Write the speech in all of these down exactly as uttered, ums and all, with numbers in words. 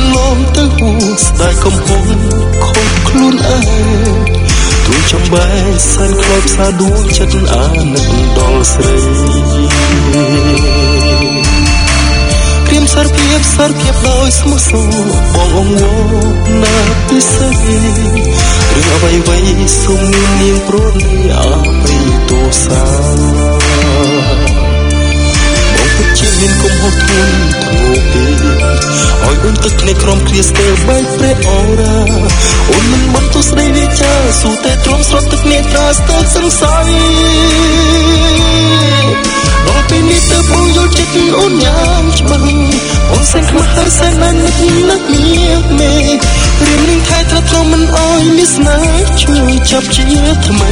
លងទៅហួស្ដាយកំពុងខូចខ្លួនឯងទួយចំបែកសែនខ្លោចផ្សាដួងចិត្តអានឹកដល់ស្រីព្រាមសារភាពសារភាពដោយស្មោះសរបងអងវណាពិសេសរឿងអ្វីអ្វីសូមមាននាងព្រោះនេះអបិទោសាបងពិតជាមានគុំហត់ធ្ងន់ធ្ងរពេកឲ្យអូនទឹកគ្នាក្រំគ្រាស្ទើបែកព្រះអូរ៉ាអូនមិនបានទុស្ដីវាចាស៊ូតែទ្រាំស្រត់ទឹកគ្នាត្រាស្ទើសង្ស័យដល់ពេលនេះទៅបងយល់ចិត្តអូនយ៉ាងច្បាស់អូនសែនខ្មាស់ហើយសែនណាស់នឹកនឹកមានមេរៀមនឹងថែត្រាត់មិនអោយមានស្នេហ៍ជួយចាប់ជាថ្មី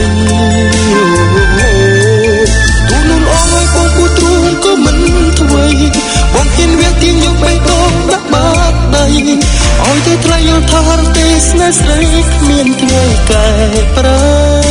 ទូនោះអងឲ្យបងគូទ្រូងក៏មិនថ្មីបងហ៊ានវាទៀងយកបេះដូងដាក់បាតដៃឲ្យតែថ្លៃយល់ថារទេស្នេហ៍ស្រីគ្មានថ្ងៃកែប្រែ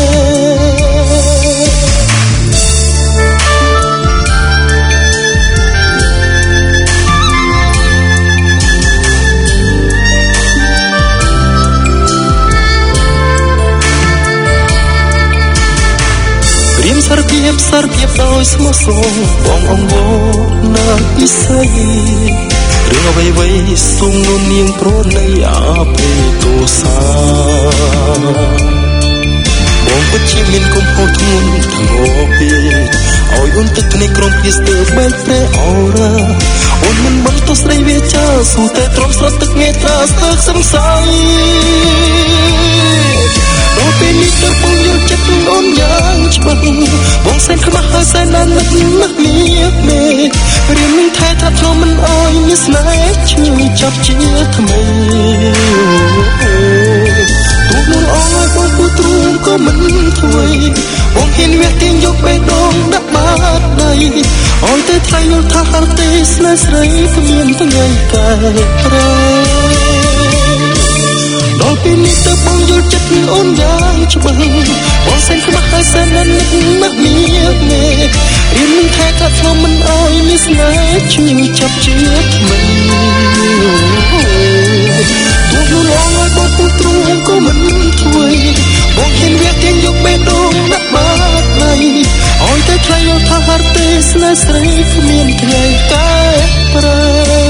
សារភាពសារភាពដោយស្មោះសរបងអងវណាពិសេសរឿងអ្វីអ្វីសូមនួននាងប្រណីអបិទោសាបងពិតជាមានគុំហត់ធ្ងន់ធ្ងរពេកឲ្យអូនទឹកគ្នាក្រំពីស្ទើបែកព្រះអូរ៉ាអូនមិនបានទុស្ដីវាចាស៊ូតែទ្រាំស្រត់ទឹកងាយត្រាស្ទើសង្ស័យដល់ពេលនេះទៅបងយល់ចិត្តអូនយ៉ាងច្បាស់បងសែនខ្មាស់ហើយសែនណាស់នឹកនឹកមានមេរៀននឹងថែត្រាត់មិនអោយមានស្នេហ៍ជួយចាប់ជាថ្មីទូនោះអងឲ្យបងគូទ្រូងក៏មិនថ្មីបងហ៊ានវាទៀងយកបេះដូងដាក់បាតដៃឲ្យតែថ្លៃយល់ថាហល់ទេស្នេហ៍ស្រីគ្មានថ្ងៃកែប្រែដល់ពេលនេះទៅបងយល់ចិត្តអូនយ៉ាងច្បាស់បងសែនខ្មាស់ហើយសែនណាស់នឹកនឹកមានមេរៀននឹងថែកាត់ខ្ញុំមិនអោយមានស្នេហ៍ជួយចាប់ជាថ្មីទូនោះអងឲ្យបងគូទ្រូងក៏មិនថ្មីបងហ៊ានវាទៀងយកបេះដូងដាក់បាតដៃឲ្យតែថ្លៃយល់ថាហត់ទេស្នេហ៍ស្រីគ្មានថ្ងៃកែប្រែ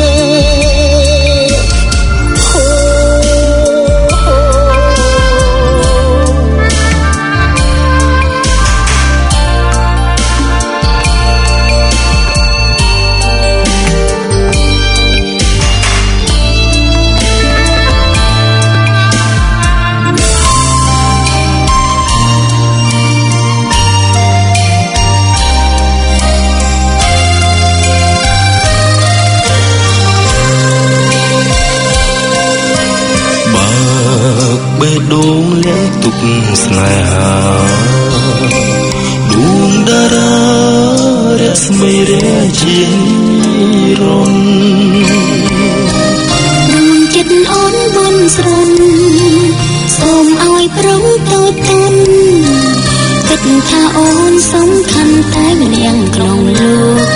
បេះដូងលាក់ទុកស្នេហាដួងតារារស្មីរាជារនរួនចិត្តអូនបនស្រន់សូមឲ្យប្រងតូចតូនគិតថាអូនសំខាន់តែម្នាក់ក្នុងលោក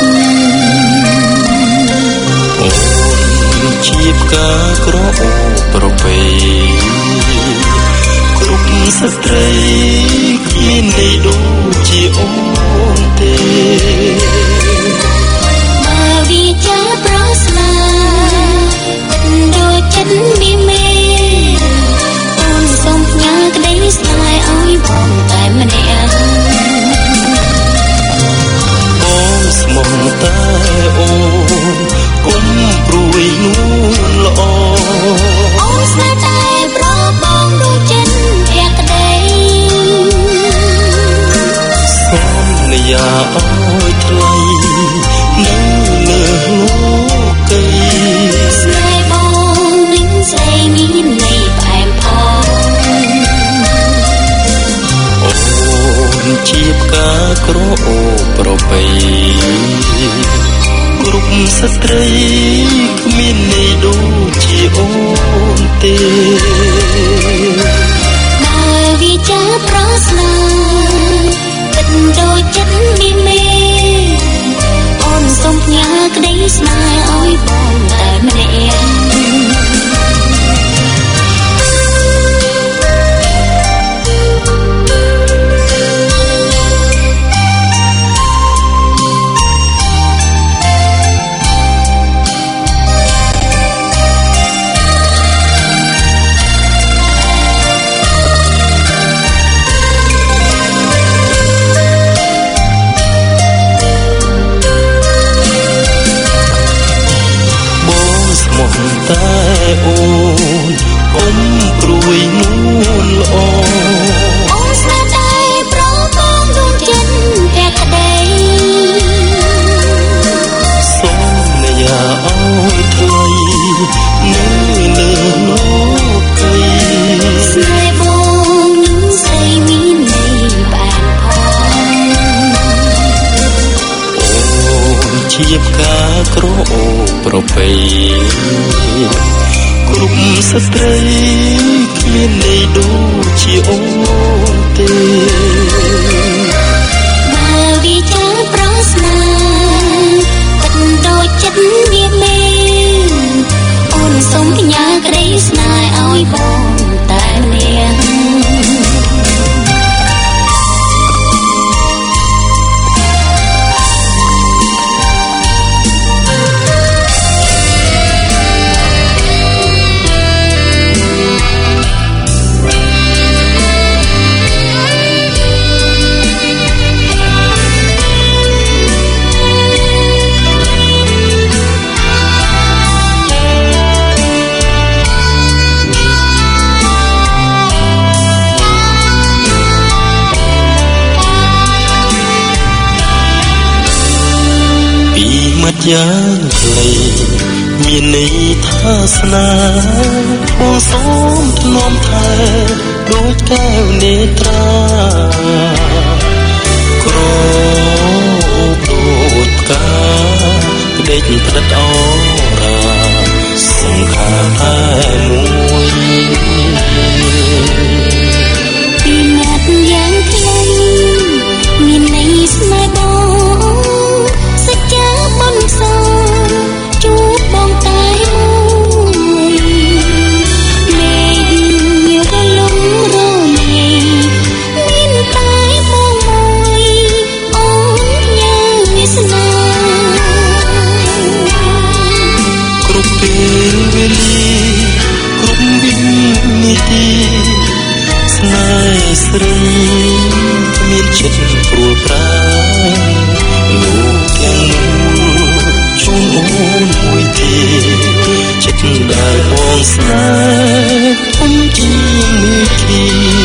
អូនជាផ្កាក្រអូបប្រពៃស្ត្រីគ្មានន័យដូចជាអូនទេបើវាចាប្រស្នាដូចចិត្តមានមេអូនសូមផ្ញើក្តីស្នេហ៍ឲ្យបងតែម្នាក់បងស្មោះតែអូនគុំព្រួយនួនល្អអូនស្នេហ៍តែប្របងដូចចិត្តមួយមួនល្អអូនស្នេហ៍តែប្រកងដួងចិត្តភក្តីសូមនិយាឲ្យថ្លៃនៅលើលោកីស្នេហ៍បងនឹងស្អីមានន័យបានផងជាផ្កាក្រអូបប្រពៃគ្រប់ស្ត្រីគ្មានន័យដូចជាអូនទេបើវាចាប្រស្នាទឹកដូចចិត្តវាមេអូនសូមផ្ញើក្តីស្នេហ៍ឲ្យបងតែនាងយ៉ាងខ្លីមានន័យថាស្នេហ៍បងសូមថ្នមថែដូចកែវនេត្រាក្រដូចផ្កាក្ដេកផ្ដិតអរាសង្ខារតែមួយពីមាត់យ៉ាងខ្លីមានន័យស្នេហ៍បងសច្ចាបំសងជួបបងតែមួយលេងរលំរលាយមានតែបងមួយអូនយ៉ាងវាសនាគ្រប់ពេលវេលាគ្រប់វិនាទីស្នេហ៍ស្រីមានចិត្តព្រួលប្រាលោកទាំងជូនអូនមួយទីចិត្តដែលបងស្នេហ៍ធំជាងមេឃី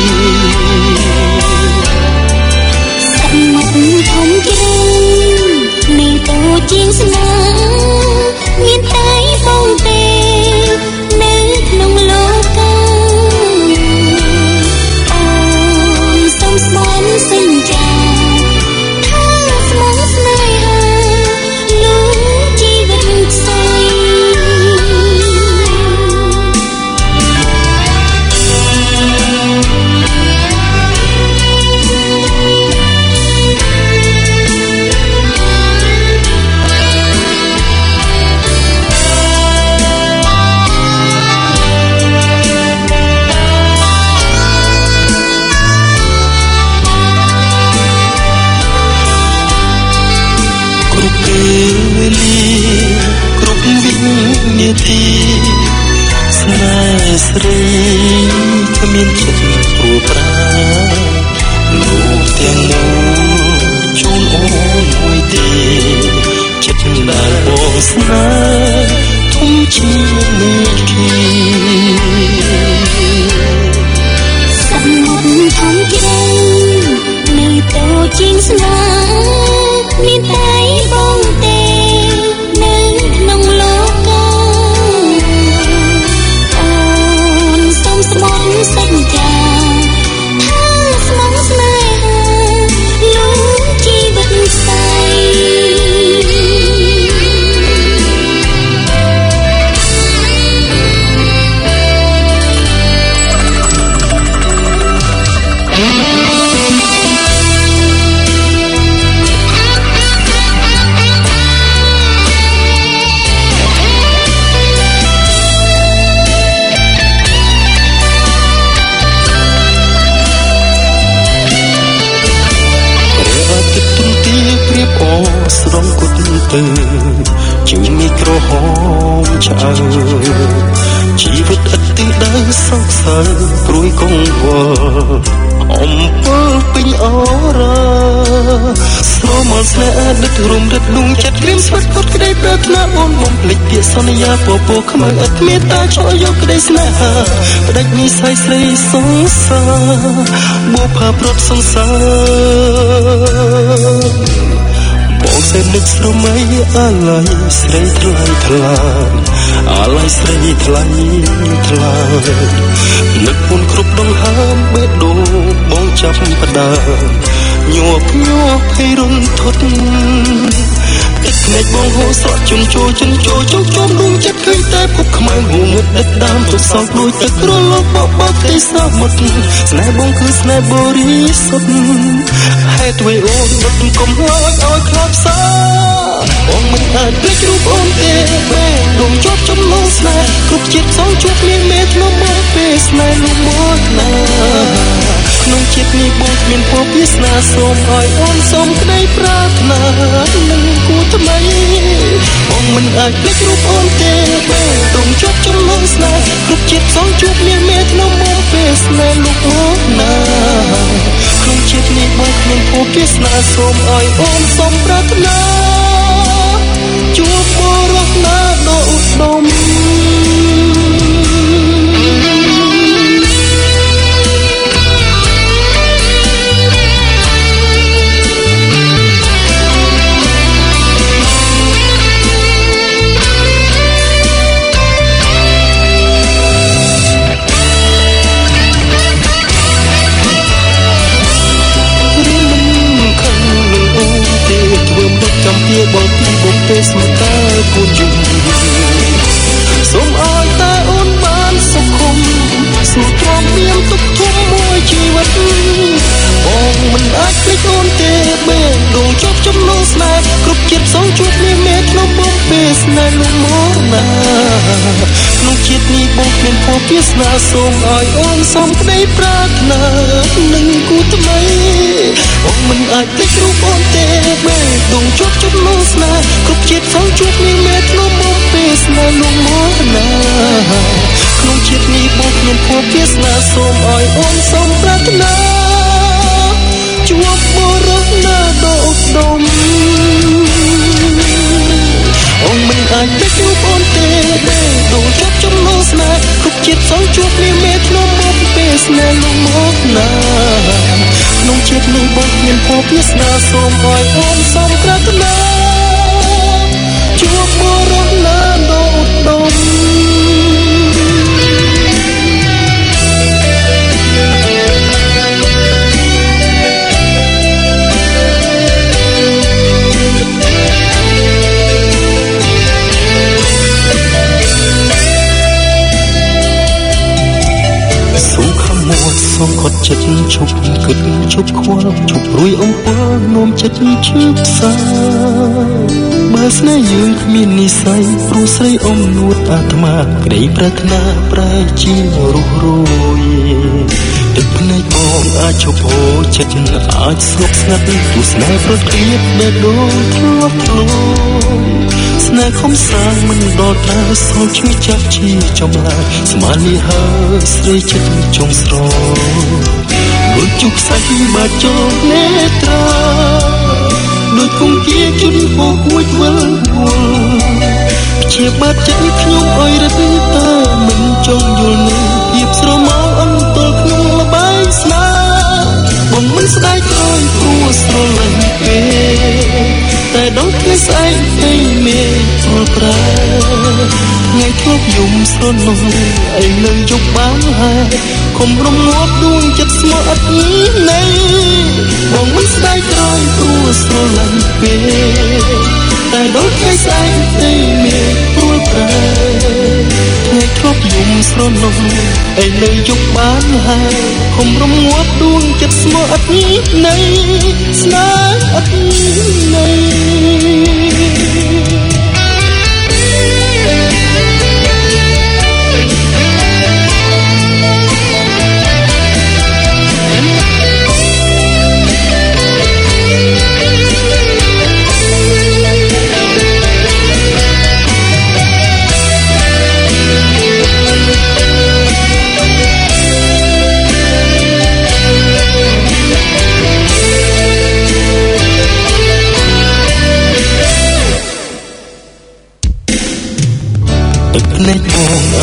សមុទ្រធំជ្រៅនៅតូចជាងស្នេហ៍មានតែបងទេនៅក្នុងលោកកាអូនសូមស្មន់សន្យាថាស្មងស្នេហាលោកជីវិតផ្សេងស្នេហ៍ស្រីគ្មានចិត្តព្រួលប្រាលោកទាំងមូលជូនអូនមួយទីចិត្តដែលបងស្នេហ៍ធំជាងមេឃីសមុទ្រធំជ្រៅនៅតូចជាងស្នេហ៍មានតែបងទេនៅក្នុងលោកកាអូនសូមស្មន់សន្យាថាស្មងស្នេហាលោកជីវិតផ្សេស្រងគុតទៅជាមីក្រហមឆ្អើជីវិតឥតទិសដៅសោកសៅព្រួយកង្វល់អូអំពើពេញអរ៉ាស្រមល់ស្នេហ៍ដិតរំរិតលងចិត្តក្រៀមស្វិតផុតក្តីប្រាថ្នាអូនបំភ្លេចពាក្យសន្យាពពោខ្មៅឥតមេត្តាឆ្អយកក្តីស្នេហាផ្ដាច់និស្ស័យស្រីសង្សារបុផាប្រត់សង្សារបងសេនឹកស្រមៃអាឡ័យស្រីថ្លៃថ្លាអាឡ័យស្រីថ្លៃថ្លានឹកមុនគ្រប់ដងហើមបេះដូងបងចាប់ផ្ដើមញ័រញ័រភ័យរន្ធត់ទឹកភ្នែកបងហូរស្រក់ជន់ជោជន់ជោជោជុំដួងចិត្តឃើញតែភពខ្មៅងងឹតដិតដាមទុកសោកដូចទឹកក្រឡកបបបទេសាមុតស្នេហ៍បងគឺស្នេហ៍បរិសុទ្ធហេតុអ្វីអូនមិនកុំឲ្យឲ្យខ្លាប់សាបងមិនអាចភ្លេចរូបអូនទេបែរដងជាប់ចំលងស្នេហ៍គ្រប់ជាតិសងជួបមានមេធ្នំមកពេលស្នេហ៍លំមកណាក្នុងចិត្តនេះបងគ្មានភពវាសនាសូមឲ្យអូនសូមក្តីប្រាថ្នានឹងគូថ្មីបងមិនអាចភ្លេចរូបអូនទេបែរដងជាប់ចំលងស្នេហ៍គ្រប់ជាតិសងជួបមានមេធ្នំមកពេលស្នេហ៍លំមកណាក្នុងចិត្តនេះបងគ្មានភពវាសនាសូមឲ្យអូនសូមប្រាថ្នាជួបបរោះណាដ៏ឧត្តមបងពីបងទេស្មាតើគួនយំសូមឲ្យតែអូនបានសុខុមស្នូទ្រាំមានទុកធំមួយជីវិតបងមិនអាចភ្លេចអូនទេបេះដូងជាប់ចំណងស្នេហ៍គ្រប់ជាតិសងជួបមានមេក្នុងបងពេលស្នេហ៍លំមកណាក្នុងជាតិនេះបងគ្មានភពវាសនាសូមឲ្យអូនសូមក្តីប្រាថ្នានឹងគូថ្មីបងមិនអាចភ្លេចរូបអូនទេបេះដូងជាប់ចំណងស្នេហ៍គ្រប់ជាតិសងជួបមានមេក្នុងបងពេលស្នេហ៍លំមកណាក្នុងជាតិនេះបងគ្មានភពវាសនាសូមឲ្យអូនសូមប្រាថ្នាជួបបរោះណាដ៏ឧត្តមអូនមិនអាចភ្លេចរូបអូនទេបេះដូងជាប់ចំណងស្នេហ៍គ្រប់ជាតិសងជួបមានមេក្នុងបងពេលស្នេហ៍លំមកណាក្នុងជាតិនេះបងគ្មានភពវាសនាសូមឲ្យអូនសូមប្រាថ្នាជួបបរោះណាដ៏ឧត្តមសូមខត់ចិត្តឈប់គិតឈប់ខ្វល់ឈប់រួយអំពើនោមចិត្តឈឺផ្សាបើស្នេហ៍យើងគ្មាននិស្ស័យព្រោះស្រីអមនួតអាត្មាក្តីប្រាថ្នាប្រែជារស់រយទឹកភ្នែកបងអាចឈប់ហូរចិត្តអាចស្ងប់ស្ងាត់ទស្សនាប្រត់គ្រៀតដែលដូចធ្លាប់ធ្លាប់ស្នេហ៍ខំសាងមិនដល់តែសល់ឈឺចាប់ជាចំឡាយស្មាននេះហើយស្រីចិត្តចង់ស្រដូចជុកខ្សែបាច់ចូលនេត្រាដូចគង្គាជន់ហូរគួចវិលវល់ជាបាត់ចិត្តខ្ញុំឲ្យរត់តែមិនចង់យល់នឹងភាពស្រមោលអន្តរក្នុងលបែងស្នេហ៍បងមិនស្ដាយក្រោយព្រោះស្រលាញ់ពេកតែដល់ថ្ងៃស្អែកថ្ងៃមេព្រួលប្រែថ្ងៃធ្លាប់យំស្រណោះឲ្យនៅយប់បានហើយខំរំងាប់ដួងចិត្តស្មោះអត់ណែបងមិនស្ដាយក្រោយព្រោះស្រលាញ់ពេកតែដល់ថ្ងៃស្អែកថ្ងៃមេព្រួលប្រែថ្ងៃធ្លាប់យំស្រណោះឲ្យនៅយប់បានហើយខំរំងាប់ដួងចិត្តស្មោះអត់ណែស្នេហ៍អត់ណែ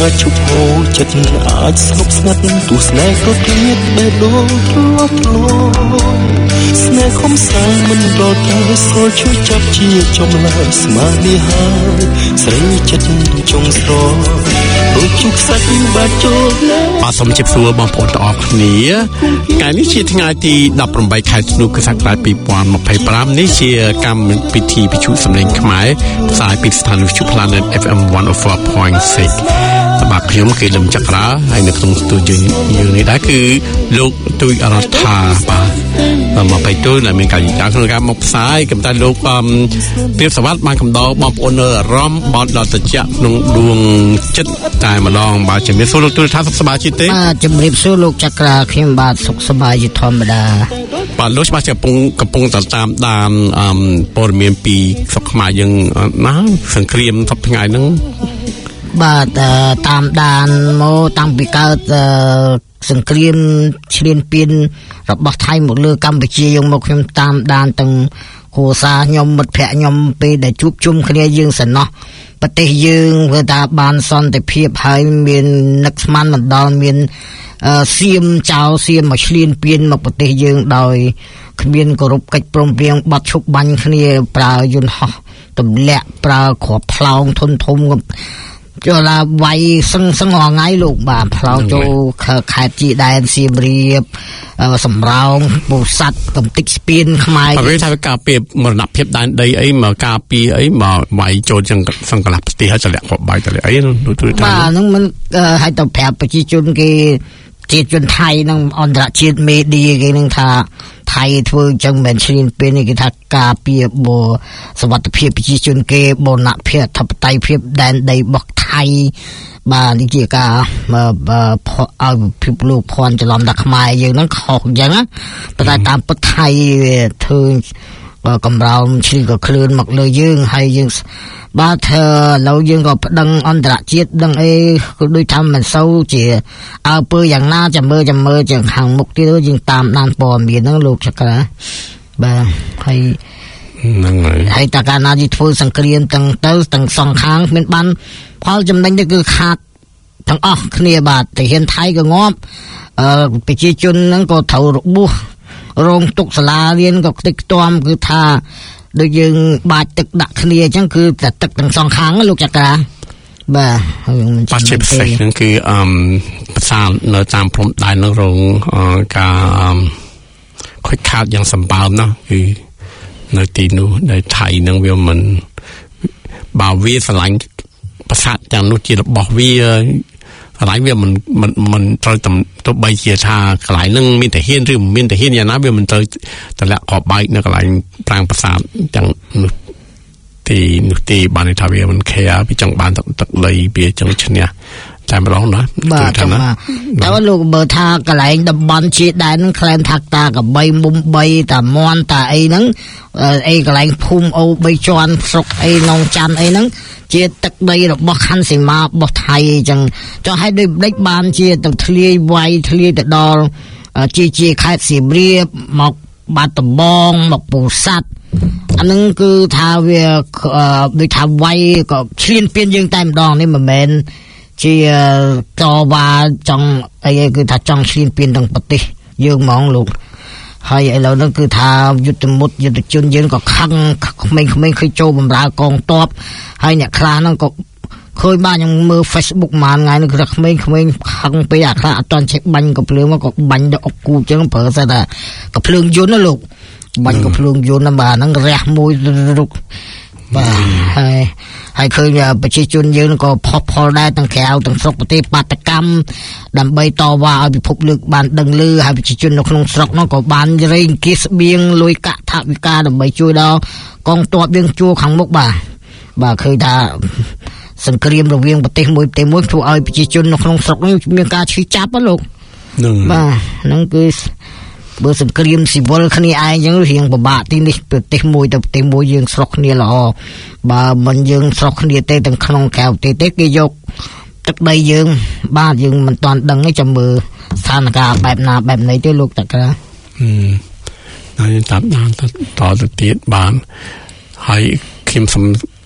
ជប់ហូរចិត្តអាចស្ងប់ស្ងាត់ទស្សនេក៏ទៀតបែបដូរធ្លាប់ធ្លាប់ស្នេហ៍ខំសាងមិនដល់តែស្គាល់ជួយចាប់ជាចំឡាយស្មារតីហើយស្រីចិត្តចង់ស្រដូចជុកសាច់បាត់ចូលបាទសូមជម្រាបសួរបងប្អូនទាំងអស់គ្នាថ្ងៃនេះជាថ្ងៃទីដប់ប្រាំបីខែធ្នូគ្រិស្តសករាជពីរពាន់ម្ភៃប្រាំនេះជាកម្មវិធីវិទ្យុសំឡេងខ្មែរផ្សាយពីស្ថានីយ៍វិទ្យុ Planet เอฟ เอ็ม one oh four point six បាទខ្ញុំគឺលឹមចក្រាហើយនៅក្នុងស្ទូឌីយោយើងនេះដែរគឺលោកទូចអរដ្ឋាបាទមកបៃទូដែលមានការចាក្នុងការមកផ្សាយកំតែលោកពីសវត្តបានកំដរបងប្អូននៅអារម្មណ៍បត់ដល់តិចក្នុងដួងចិត្តតែម្ដងបាទជំរាបសួរលោកទូចថាសុខសប្បាយជាទេបាទជំរាបសួរលោកចក្រាខ្ញុំបាទសុខសប្បាយជាធម្មតាបាទលោកច្បាស់ជាកំពុងកំពុងតាមដានព័ត៌មានពីស្រុកខ្មែរយើងណាសង្គ្រាមសប្តាហ៍ថ្ងៃហ្នឹងបាទតាមដានមកតាំងពីកើតសង្គ្រាមឈ្លានពានរបស់ថៃមកលើកម្ពុជាយើងមកខ្ញុំតាមដានទាំងគ្រួសារខ្ញុំមិត្តភ័ក្តិខ្ញុំពេលដែលជួបជុំគ្នាយើងសំណោះប្រទេសយើងធ្វើថាបានសន្តិភាពហើយមាននឹកស្មានមិនដល់មានសៀមចៅសៀមមកឈ្លានពានមកប្រទេសយើងដោយគ្មានគោរពកិច្ចព្រមព្រៀងបាត់ឈប់បាញ់គ្នាប្រើយន្តហោះទម្លាក់ប្រើគ្រាប់ផ្លោងធនធំចូលឡាវាយសឹងសឹងរងៃលោកបាទផ្លោងចូលខេត្តជីដែនសៀមរាបសំរោងពោធិ៍សាត់កំតិចស្ពានខ្មែរបើថាការពីមរណភាពដែនដីអីមកការពីអីមកវាយចូលចឹងសង្កលផ្ទះហើយចលាក់គាត់បាយទៅអីនោះទូទៅបាទហ្នឹងមិនឲ្យទៅប្រាប់ប្រជាជនគេជាតិជនថៃនឹងអន្តរជាតិមេឌៀគេនឹងថាថៃធ្វើអញ្ចឹងមិនឈ្លានពាននេះគេថាការពារបូសវត្ថិភាពប្រជាជនគេបូរណភាពធិបតេយ្យភាពដែនដីរបស់ថៃបាទនេះជាការឲ្យពិភពលោកភ័ន្តច្រឡំថាខ្មែរយើងហ្នឹងខុសអញ្ចឹងណាប៉ុន្តែតាមពិតថៃវាធ្វើកំរោលឈ្លីក៏ឃ្លឿនមកលើយើងហើយយើងបាទឥឡូវយើងក៏ប្តឹងអន្តរជាតិដឹងអីក៏ដូចថាមិនសូវជាអើពើយ៉ាងណាចាំមើលចាំមើលជាខាងមុខទៀតយើងតាមដានព័ត៌មានហ្នឹងលោកចក្រាបាទហើយហ្នឹងហើយហើយតើកាលណាទីធ្វើសង្គ្រាមទាំងទៅទាំងសងខាងមានបានផលចំណេញទៅគឺខាតទាំងអស់គ្នាបាទទាហានថៃក៏ងាប់អឺប្រជាជនហ្នឹងក៏ត្រូវរបួសរោងទុកសាលារៀនក៏ខ្ទេចខ្ទាំគឺថាដូចយើងបាចទឹកដាក់គ្នាអញ្ចឹងគឺតែទឹកទាំងសងខាងលោកចក្រាបាទបាច់ជាពិសេសហ្នឹងគឺអឺប្រសានៅតាមព្រំដែននឹងរងការខូចខាតយ៉ាងសម្បើមណាគឺនៅទីនោះនៅថៃនឹងវាមិនបើវាឆ្លាញ់ប្រាសាទទាំងនោះជារបស់វាកន្លែងវាមិនមិនមិនត្រូវទៅបីជាថាកន្លែងហ្នឹងមានតែហ៊ានឬមិនមានតែហ៊ានយ៉ាងណាវាមិនត្រូវតម្លាក់ក្របបែកនៅកន្លែងប្រាង្គប្រាសាទទាំងនោះទីនោះទីបានថាវាមិនខែពីចង់បានទឹកទឹកលៃវាចង់ឈ្នះតែម្ដងណាបាទតែលោកបើថាកន្លែងតំបន់ជាដែនហ្នឹងខ្លែងថាតាកបីមុំបីតាមន់តាអីហ្នឹងអីកន្លែងភូមិអូបីជាន់ស្រុកអីនងច័ន្ទអីហ្នឹងជាទឹកដីរបស់ខណ្ឌសីមារបស់ថៃអញ្ចឹងចង់ឲ្យដូចបដិចបានជាទៅធ្លាយវាយធ្លាយទៅដល់ជាជាខេត្តសៀមរាបមកបាត់ដំបងមកពោធិ៍សាត់អាហ្នឹងគឺថាវាដូចថាវាយក៏ឈ្លានពានយើងតែម្ដងនេះមិនមែនជាតវ៉ាចង់អីគឺថាចង់ឈ្លានពានទាំងប្រទេសយើងហ្មងលោកហើយឥឡូវហ្នឹងគឺថាយុទ្ធមុតយុទ្ធជនយើងក៏ខឹងក្មេងៗឃើញចូលបម្រើកងទ័ពហើយអ្នកខ្លះហ្នឹងក៏ឃើញបានខ្ញុំមើល Facebook មួយថ្ងៃហ្នឹងគឺថាក្មេងៗខឹងពេកអាខ្លះអត់ទាន់ចេះបាញ់ក៏ភ្លើងមកក៏បាញ់ដល់អុកគូអញ្ចឹងប្រើសិតថាក៏ភ្លើងយន្តណាលោកបាញ់ក៏ភ្លើងយន្តណាបាទហ្នឹងរះមួយរុកបាទហើយហើយឃើញប្រជាជនយើងក៏ផុសផុលដែរទាំងក្រៅទាំងស្រុកប្រទេសបាតកម្មដើម្បីតវ៉ាឲ្យពិភពលោកបានដឹងឮហើយប្រជាជននៅក្នុងស្រុកនោះក៏បានរែងគៀស្បៀងលុយកាក់ថវិកាដើម្បីជួយដល់កងទ័ពយើងជួរខាងមុខបាទបាទឃើញថាសង្គ្រាមរវាងប្រទេសមួយប្រទេសមួយធ្វើឲ្យប្រជាជននៅក្នុងស្រុកនេះមានការឈឺចាប់ណាលោកហ្នឹងបាទហ្នឹងគឺបើសង្គ្រាមស៊ីវិលគ្នាឯងអញ្ចឹងរៀងពិបាកទីនេះប្រទេសមួយទៅប្រទេសមួយយើងស្រុកគ្នាល្អបើមិនយើងស្រុកគ្នាទេទាំងក្នុងក្រៅប្រទេសទេគេយកទឹកដីយើងបាទយើងមិនទាន់ដឹងទេចាំមើលស្ថានភាពបែបណាបែបណីទេលោកតាក្រាហឹមហើយតាមដានតទៅទៀតបានហើយខ្ញុំសូម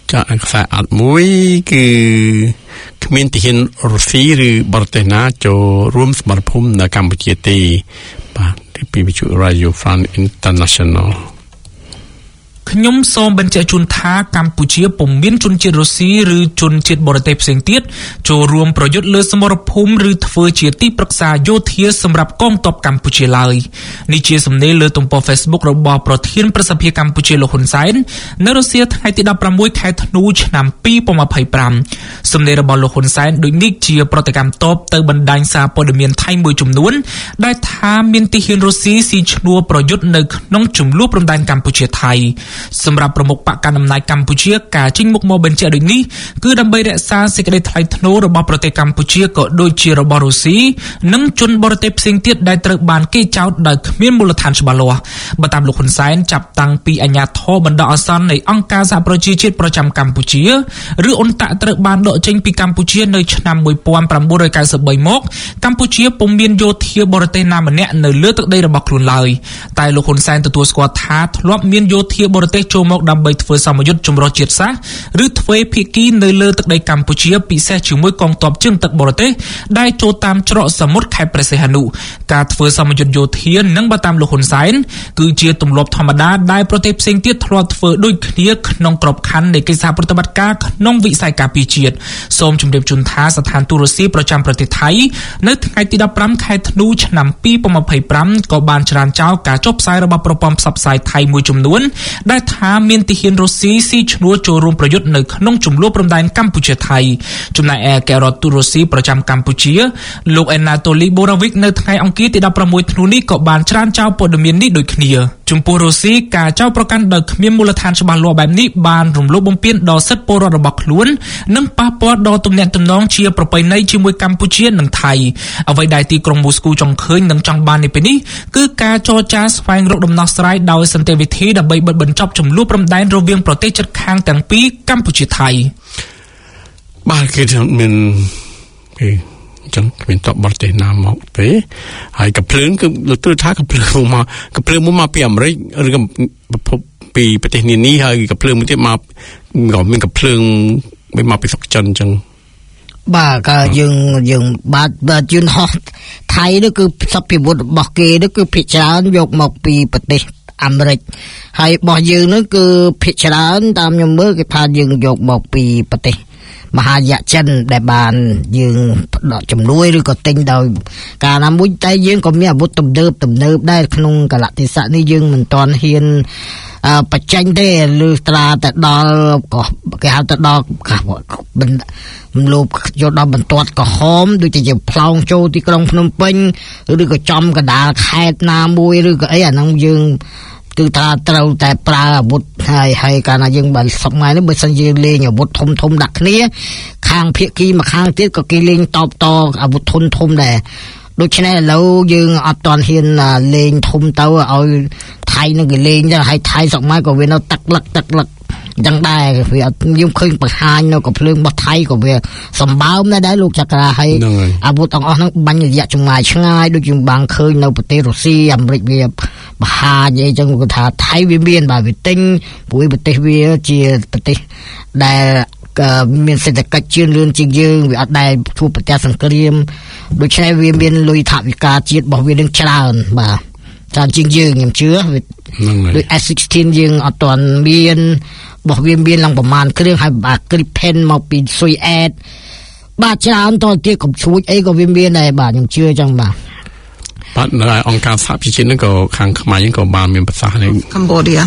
ចាអក្សរអត់មួយគឺគ្មានទាហានរុស្ស៊ីឬបរទេសណាចូលរួមសមរភូមិនៅកម្ពុជាទេបាទពីវិទ្យុ Radio France International ខ្ញុំសូមបញ្ជាក់ជូនថាកម្ពុជាពុំមានជនជាតិរុស្ស៊ីឬជនជាតិបរទេសផ្សេងទៀតចូលរួមប្រយុទ្ធលើសមរភូមិឬធ្វើជាទីប្រឹក្សាយោធាសម្រាប់កងទ័ពកម្ពុជាឡើយនេះជាសំណេរលើទំព័រ Facebook របស់ប្រធានប្រសិទ្ធិកម្ពុជាលោកហ៊ុនសែននៅរុស្ស៊ីថ្ងៃទីដប់ប្រាំមួយខែធ្នូឆ្នាំពីរពាន់ยี่สิบห้าសំណេររបស់លោកហ៊ុនសែនដូចនេះជាប្រតិកម្មតបទៅបណ្ដាញសារព័ត៌មានថៃមួយចំនួនដែលថាមានទាហានរុស្ស៊ីស៊ីឈ្នួលប្រយុទ្ធនៅក្នុងចំនួនព្រំដែនកម្ពុជាថៃសម្រាប់ប្រមុខបកកណ្ដាលអំណាចកម្ពុជាការចេញមុខមកបញ្ជាក់ដូចនេះគឺដើម្បីរក្សាសេចក្តីថ្លៃថ្នូររបស់ប្រទេសកម្ពុជាក៏ដូចជារបស់រុស្ស៊ីនិងជនបរទេសផ្សេងទៀតដែលត្រូវបានគេចោទដោយគ្មានមូលដ្ឋានច្បាស់លាស់បើតាមលោកហ៊ុនសែនចាប់តាំងពីអាជ្ញាធរបណ្ដោះអាសន្ននៃអង្គការសហប្រជាជាតិប្រចាំកម្ពុជាឬអ៊ុនតាក់ត្រូវបានដកចេញពីកម្ពុជានៅឆ្នាំmột nghìn chín trăm chín mươi baមកកម្ពុជាពុំមានយោធាបរទេសណាម្នាក់នៅលើទឹកដីរបស់ខ្លួនឡើយតែលោកហ៊ុនសែនទទួលស្គាល់ថាធ្លាប់មានយោធាបរទេសចូលមកដើម្បីធ្វើសមយុទ្ធចម្រុះជាតិសាសន៍ឬធ្វើភាគីនៅលើទឹកដីកម្ពុជាពិសេសជាមួយកងទ័ពជើងទឹកបរទេសដែលចូលតាមច្រកសមុទ្រខេត្តព្រះសីហនុការធ្វើសមយុទ្ធយោធានិងបើតាមលោកហ៊ុនសែនគឺជាទម្លាប់ធម្មតាដែលប្រទេសផ្សេងទៀតធ្លាប់ធ្វើដូចគ្នាក្នុងក្របខ័ណ្ឌនៃកិច្ចសហប្រតិបត្តិការក្នុងវិស័យការពារជាតិសូមជម្រាបជូនថាស្ថានទូតរុស្ស៊ីប្រចាំប្រទេសថៃនៅថ្ងៃទីដប់ប្រាំខែធ្នូឆ្នាំពីរពាន់ยี่สิบห้าក៏បានច្រានចោលការចុះផ្សាយរបស់ប្រព័ន្ធផ្សព្វផ្សាយថៃមួយចំនួនដែលថាមានទាហានរុស្ស៊ីស៊ីឈ្នួលចូលរួមប្រយុទ្ធនៅក្នុងចំនួនព្រំដែនកម្ពុជាថៃចំណែកឯអគ្គរដ្ឋទូតរុស្ស៊ីប្រចាំកម្ពុជាលោកអេណាតូលីបូរ៉ាវិកនៅថ្ងៃអង្គារទីដប់ប្រាំមួយធ្នូនេះក៏បានច្រានចោលព័ត៌មាននេះដូចគ្នាចំពោះរុស្ស៊ីការចោទប្រកាន់ដោយគ្មានមូលដ្ឋានច្បាស់លាស់បែបនេះបានរំលោភបំពានដល់សិទ្ធិពលរដ្ឋរបស់ខ្លួននិងប៉ះពាល់ដល់ទំនាក់ទំនងជាប្រពៃណីជាមួយកម្ពុជានិងថៃអ្វីដែលទីក្រុងមូស្គូចង់ឃើញនិងចង់បាននៅពេលនេះគឺការចរចាស្វែងរកដំណោះស្រាយដោយសន្តិវិធីដើម្បីបិទបញ្ចប់ចំនួនព្រំដែនរវាងប្រទេសជិតខាងទាំងពីរកម្ពុជាថៃបាទគេមានគេចឹងគ្មានតបបរទេសណាមកទេហើយកំភ្លើងគឺលោកទូថាកំភ្លើងមកកំភ្លើងមកពីអាមេរិកឬក៏ពីប្រទេសនានាហើយកំភ្លើងមួយទៀតមកក៏មានកំភ្លើងមកពីស្រុកចិនចឹងបាទក៏យើងយើងបាទបាទយន្តហោះថៃនោះគឺសពពីវុធរបស់គេនោះគឺភាគច្រើនយកមកពីប្រទេសអាមេរិកហើយរបស់យើងនោះគឺភាគច្រើនតាមខ្ញុំមើលគេថាយើងយកមកពីប្រទេសមហាយៈចិនដែលបានយើងផ្ដល់ជំនួយឬក៏ទិញដោយការណាមួយតែយើងក៏មានអាវុធទំនើបទំនើបដែរក្នុងកលៈទេសៈនេះយើងមិនទាន់ហ៊ានបច្ចេកទេឬត្រាទៅដល់ក៏គេហៅទៅដល់មិនលោបយកដល់បន្ទាត់ក្រហមដូចជាផ្លោងចូលទីក្រុងភ្នំពេញឬក៏ចំកណ្ដាលខេត្តណាមួយឬក៏អីអាហ្នឹងយើងគឺថាត្រូវតែប្រើអាវុធហើយហើយកាលណាយើងបើសប្ងៃនេះបើសិនយើងលេងអាវុធធំធំដាក់គ្នាខាងភាគីមួយខាងទៀតក៏គេលេងតបតអាវុធធំធំដែរដូច្នេះឥឡូវយើងអត់ទាន់ហ៊ានលេងធំទៅឲ្យថៃនឹងគេលេងទៅហើយថៃសប្ងៃក៏វានៅទឹកលឹកទឹកលឹកចឹងដែរវាយើងឃើញបង្ហាញនៅកំភ្លើងរបស់ថៃក៏វាសម្បើមដែរលោកចក្រាហើយអាវុធទាំងអស់ហ្នឹងបាញ់រយៈចម្ងាយឆ្ងាយដូចយើងបានឃើញនៅប្រទេសរុស្ស៊ីអាមេរិកវាបង្ហាញអីចឹងគាត់ថាថៃវាមានបាទវាទិញព្រោះប្រទេសវាជាប្រទេសដែលមានសេដ្ឋកិច្ចជឿនលឿនជាងយើងវាអត់ដែលជួបប្រទះសង្គ្រាមដូច្នេះវាមានលុយថវិកាជាតិរបស់វានឹងច្រើនបាទច្រើនជាងយើងខ្ញុំជឿដូច เอส สิบหก យើងអត់ទាន់មានរបស់វាមានឡើងប្រមាណគ្រឿងហើយបាទ Gripen មកពីស៊ុយអែតបាទច្រើនតទៀតកំឈួចអីក៏វាមានដែរបាទខ្ញុំជឿចឹងបាទបាទនៅអង្គការសហប្រជាជាតិហ្នឹងក៏ខាងខ្មែរយើងក៏បានមានប្រសាសន៍នេះ Cambodia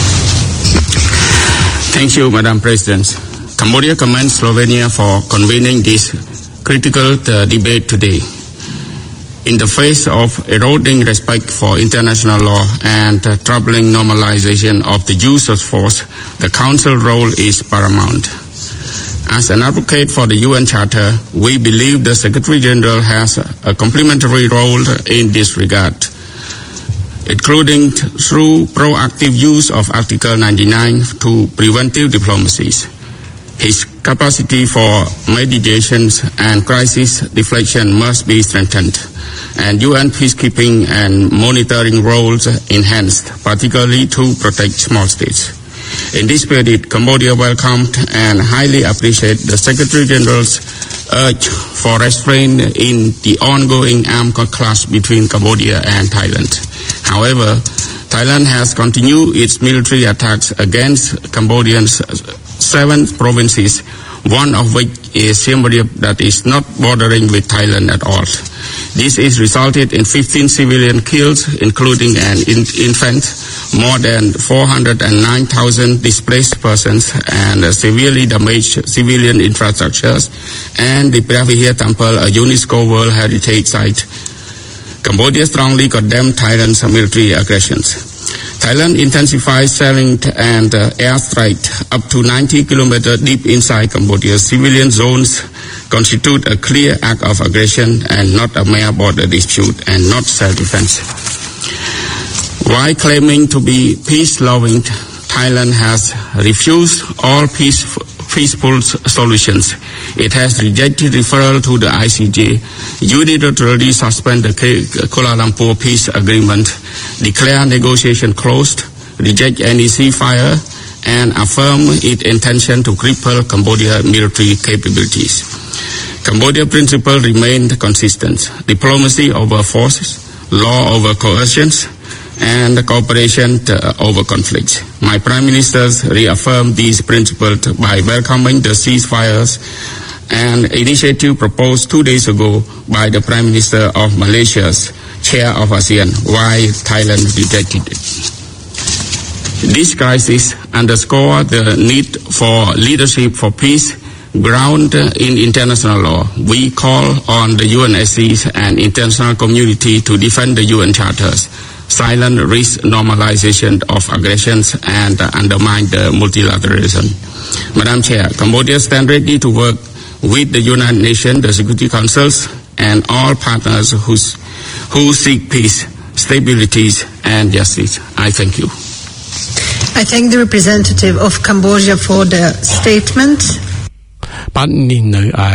Thank you Madam President Cambodia commends Slovenia for convening this critical uh, debate today in the face of eroding respect for international law and uh, troubling normalization of the use of force, the Council role is paramount. As an advocate for the U N Charter, we believe the Secretary General has a complementary role in this regard, including through proactive use of Article ninety-nine to preventive diplomacies. His capacity for mediations and crisis deflection must be strengthened, and U N peacekeeping and monitoring roles enhanced, particularly to protect small states. In this period, Cambodia welcomed and highly appreciated the Secretary General's urge for restraint in the ongoing armed clash between Cambodia and Thailand. However, Thailand has continued its military attacks against Cambodia's seven provinces, one of which is Siem Reap, that is not bordering with Thailand at all. This has resulted in fifteen civilian kills, including an in- infant, more than four hundred nine thousand displaced persons, and uh, severely damaged civilian infrastructures, and the Pravihir Temple, a UNESCO World Heritage Site. Cambodia strongly condemned Thailand's military aggressions. Thailand intensified shelling and uh, airstrike up to ninety kilometers deep inside Cambodia's civilian zones constitute a clear act of aggression and not a mere border dispute and not self-defense. While claiming to be peace-loving, Thailand has refused all peaceful peaceful solutions. It has rejected referral to the I C J, unilaterally suspend the Kuala Lumpur peace agreement, declare negotiation closed, reject any ceasefire, and affirm its intention to cripple Cambodia military capabilities. Cambodia principle remained consistent: diplomacy over forces, law over coercions, and cooperation over conflicts. My Prime Minister reaffirmed these principles by welcoming the ceasefires, an initiative proposed two days ago by the Prime Minister of Malaysia's chair of ASEAN, while Thailand rejected it. This crisis underscores the need for leadership for peace grounded in international law. We call on the U N S Cs and international community to defend the U N charters, silent risk normalization of aggressions, and uh, undermine the multilateralism. Madam Chair, Cambodia stands ready to work with the United Nations, the Security Councils, and all partners who's, who seek peace, stability, and justice. I thank you. I thank the representative of Cambodia for the statement. បាទនេះនៅឯ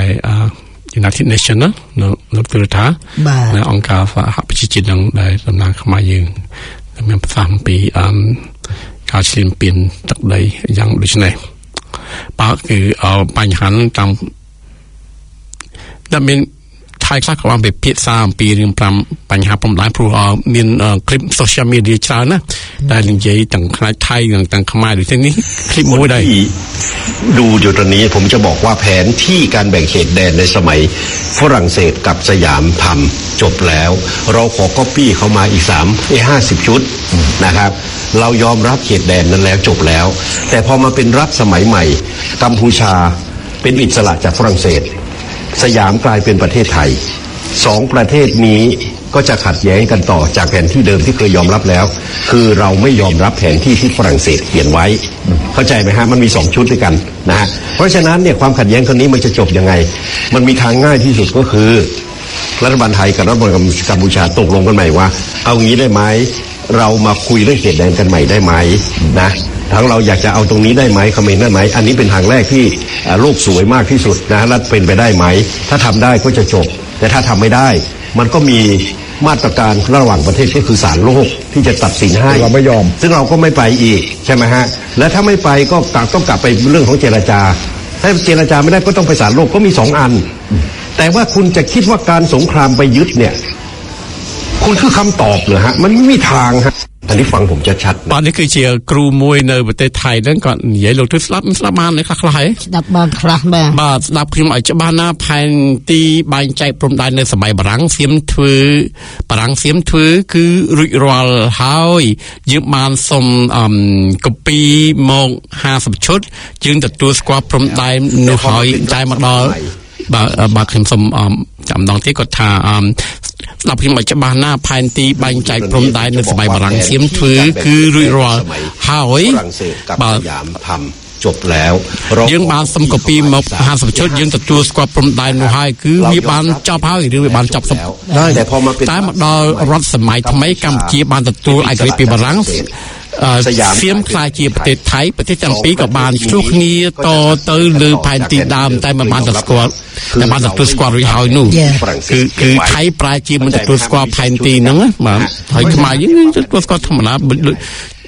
United Nations ណានៅនៅទូរថានៅអង្គការសហប្រជាជាតិនឹងដែលតំណាងខ្មែរយើងមានប្រសាសន៍ពីអមការឈ្លានពានទឹកដីយ៉ាងដូចនេះបាទគឺបញ្ហាហ្នឹងតាមតែមានថៃខ្លះក៏បានពិភាក្សាអំពីរឿងបញ្ហាព្រំដែនព្រោះមានคลิป social media ច្រើនណាដែលនិយាយទាំងផ្នែកថៃនិងទាំងខ្មែរដូចនេះคลิปមួយដែរดูอยู่ตรงนี้ผมจะบอกว่าแผนที่การแบ่งเขตแดนในสมัยฝรั่งเศสกับสยามทำจบแล้วเราขอก๊อปปี้เข้ามาอีกสามไอ้ห้าสิบชุดนะครับเรายอมรับเขตแดนนั้นแล้วจบแล้วแต่พอมาเป็นรัฐสมัยใหม่กัมพูชาเป็นอิสระจากฝรั่งเศสสยามกลายเป็นประเทศไทยสองประเทศนี้ก็จะขัดแย้งกันต่อจากแผนที่เดิมที่เคยยอมรับแล้วคือเราไม่ยอมรับแผนที่ที่ฝรั่งเศสเขียนไว้เข้าใจไหมฮะมันมีสองชุดด้วยกันนะฮะเพราะฉะนั้นเนี่ยความขัดแย้งครั้งนี้มันจะจบยังไงมันมีทางง่ายที่สุดก็คือรัฐบาลไทยกับรัฐบาลกัมพูชาตกลงกันใหม่ว่าเอางี้ได้ไหมเรามาคุยเรื่องเขตแดนกันใหม่ได้ไหมนะทั้งเราอยากจะเอาตรงนี้ได้ไหมคอมเมนต์ได้ไหมอันนี้เป็นทางแรกที่โลกสวยมากที่สุดนะและเป็นไปได้ไหมถ้าทำได้ก็จะจบแต่ถ้าทำไม่ได้มันก็มีมาตรการระหว่างประเทศก็คือศาลโลกที่จะตัดสินให้เราไม่ยอมซึ่งเราก็ไม่ไปอีกใช่ไหมฮะและถ้าไม่ไปก็ต้องกลับไปเรื่องของเจรจาถ้าเจรจาไม่ได้ก็ต้องไปศาลโลกก็มีสองอันแต่ว่าคุณจะคิดว่าการสงครามไปยึดเนี่ยคุณคือคำตอบเหรอฮะมันไม่มีทางฮะอันนี้ฟังผมชัดๆបាទនេះគឺជាគ្រូមួយនៅប្រទេសថៃហ្នឹងគាត់និយាយលោកធ្វើស្ដាប់ស្ដាប់បានខ្លះខ្លះហើយស្ដាប់បានខ្លះបាទបាទស្ដាប់ខ្ញុំឲ្យច្បាស់ណាផែនទីបែងចែកព្រំដែននៅសម័យបារាំងសៀមធ្វើបារាំងសៀមធ្វើគឺរួចរាល់ហើយយើងបានសុំអឺកូពីមកห้าสิบឈុតយើងទទួលស្គាល់ព្រំដែននោះហើយតែមកដល់បាទបាទខ្ញុំសូមចាំដងទៀតគាត់ថាអឺស្ដាប់ខ្ញុំឲ្យច្បាស់ណាផែនទីបែងចែកព្រំដែននៅសម័យបារាំងសៀមធ្វើគឺរួចរាល់ហើយបាទจบแล้วយើងបានសុំកូពីមកห้าสิบឈុតយើងទទួលស្គាល់ព្រំដែននោះហើយគឺវាបានចប់ហើយឬវាបានចប់ហើយតែមកដល់រដ្ឋសម័យថ្មីកម្ពុជាបានទទួលឯករាជ្យពីបារាំងសៀមខ្លាយជាប្រទេសថៃប្រទេសទាំងពីរក៏បានឆ្លោះគ្នាតទៅលើផែនទីដើមតែមិនបានទទួលស្គាល់តែបានទទួលស្គាល់រួចហើយនោះគឺគឺថៃប្រែជាមិនទទួលស្គាល់ផែនទីហ្នឹងបាទហើយខ្មែរយើងទទួលស្គាល់ធម្មតា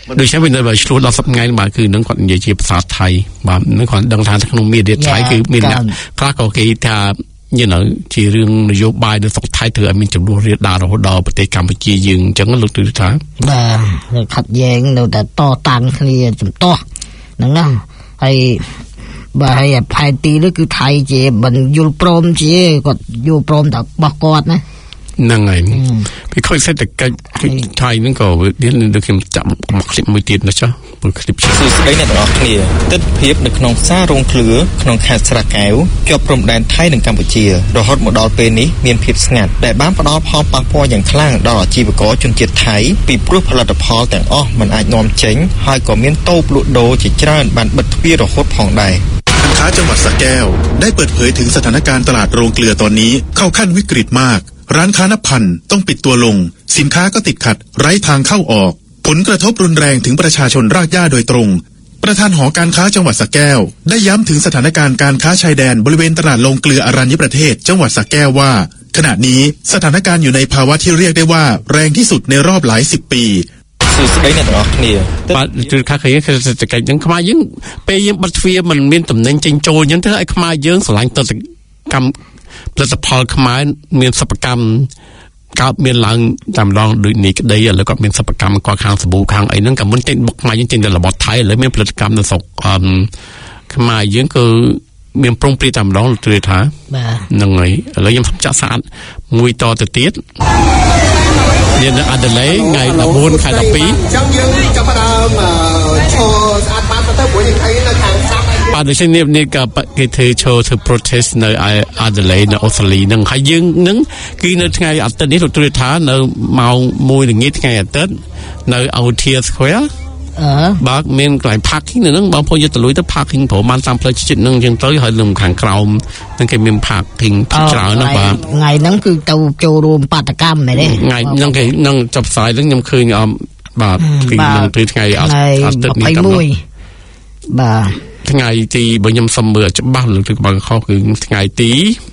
โดยใช้เป็นแบบช่วยเราสับไงมาคือนั่งก่อนอย่าเจียภาษาไทยแบบนั่งก่อนดังทางทางมีเดียไทยคือมีเนี่ยคลาสก็คือถ้าnhư là chỉ riêngนโยบายในสกไทยเธอมีจำนวนเรียดดาวเราดอประเทศกัมพูชียึงจังก็ลุกตื่นท้ายบ่ขัดแย้งเราแต่ต่อตังเคลียร์จุดต่อนั่นนะไอ้บ่ให้ภายตีหรือคือไทยเจบันยูโปรมเจก็ยูโปรมแต่บกอดนะนั่งไงพี่ค่อยเสร็จแต่ไทยนั่นก็เดี๋ยวเราเข็มจับหมักสิบมือตีนนะจ๊ะมือคลิปสื่อสารในต่างประเทศติดเพียบในขนมซาโรงเกลือขนมแคสระแก้วเกี่ยวกับพรมแดนไทยในกัมพูชีโดยฮอตโมดอลเป็นนี้มีเพียบสงัดแต่บ้านปนอพอปากพออย่างคลั่งดอจีบกอจนเจ็ดไทยปีปลุกผลิตพอแต่งอ้อมันอาจนอมเจ๋งให้ก่อมีนโต้ปลุกโดจิจราบันบัดทวีรฮดผ่องใดการค้าจังหวัดสระแก้วได้เปิดเผยถึงสถานการณ์ตลาดโรงเกลือตอนนี้เข้าขั้นวิกฤตมากร้านค้านับพันต้องปิดตัวลงสินค้าก็ติดขัดไร้ทางเข้าออกผลกระทบรุนแรงถึงประชาชนรากหญ้าโดยตรงประธานหอการค้าจังหวัดสระแก้วได้ย้ำถึงสถานการณ์การค้าชายแดนบริเวณตลาดโรงเกลืออรัญญประเทศจังหวัดสระแก้วว่าขณะนี้สถานการณ์อยู่ในภาวะที่เรียกได้ว่าแรงที่สุดในรอบหลายสิบปีสื่อสารในต่างประเทศปัจจุบันเคยเคยจะกันยังขมายยังไปยังบัตรเฟียมันมีตำแหน่งจิงโจยังเท่าไอ้ขมายยังสลายตัวกรรมผลิตภัณฑ์ขมายมีสัพกรรมกับมีหลังจำลองดูนี่ก็ได้แล้วก็มีสัพกรรมกว่าคางสบู่คางไอ้นั่นกับมันเต้นบกมาจริงๆแต่ระบบไทยเลยมีผลิตกรรมในสกขมายยังคือมีปรุงปรีจำลองตัวเท้านั่งไงแล้วยังทำจักสารมวยต่อติดติดเนี่ยนะอันเดลัยไงดับบุญใครดับปีป่าในเช่นนี้นี่กับกิจโชว์ที่ protest ในอันเดลัยในออสเตรเลียนั่งใครยังนั่งกินในไงอันนี้ถูกตัวท้าในเมามวยอย่างงี้ไงอันเต้นในเอาเทียสแควร์บางเมนกลายพักที่นั่งบางพอจะตะลุยตะพักทิ้งผมมันตามเพลย์จิตนั่งยังต้อยหอยลมขังกราวนั่งแค่เมนพักทิ้งที่เจ้านั่งบางไงนั่งคือเตาโจรวมปาตกรรมไม่ได้ไงนั่งแค่นั่งจับสายแล้วยังเคยเอาบาททิ้งนั่งทิ้งไงเอาเอาตึกนี้กับบาไงตีบางยำสมเบื่อจะบ้าหรือถึงบางข้อคือไงตี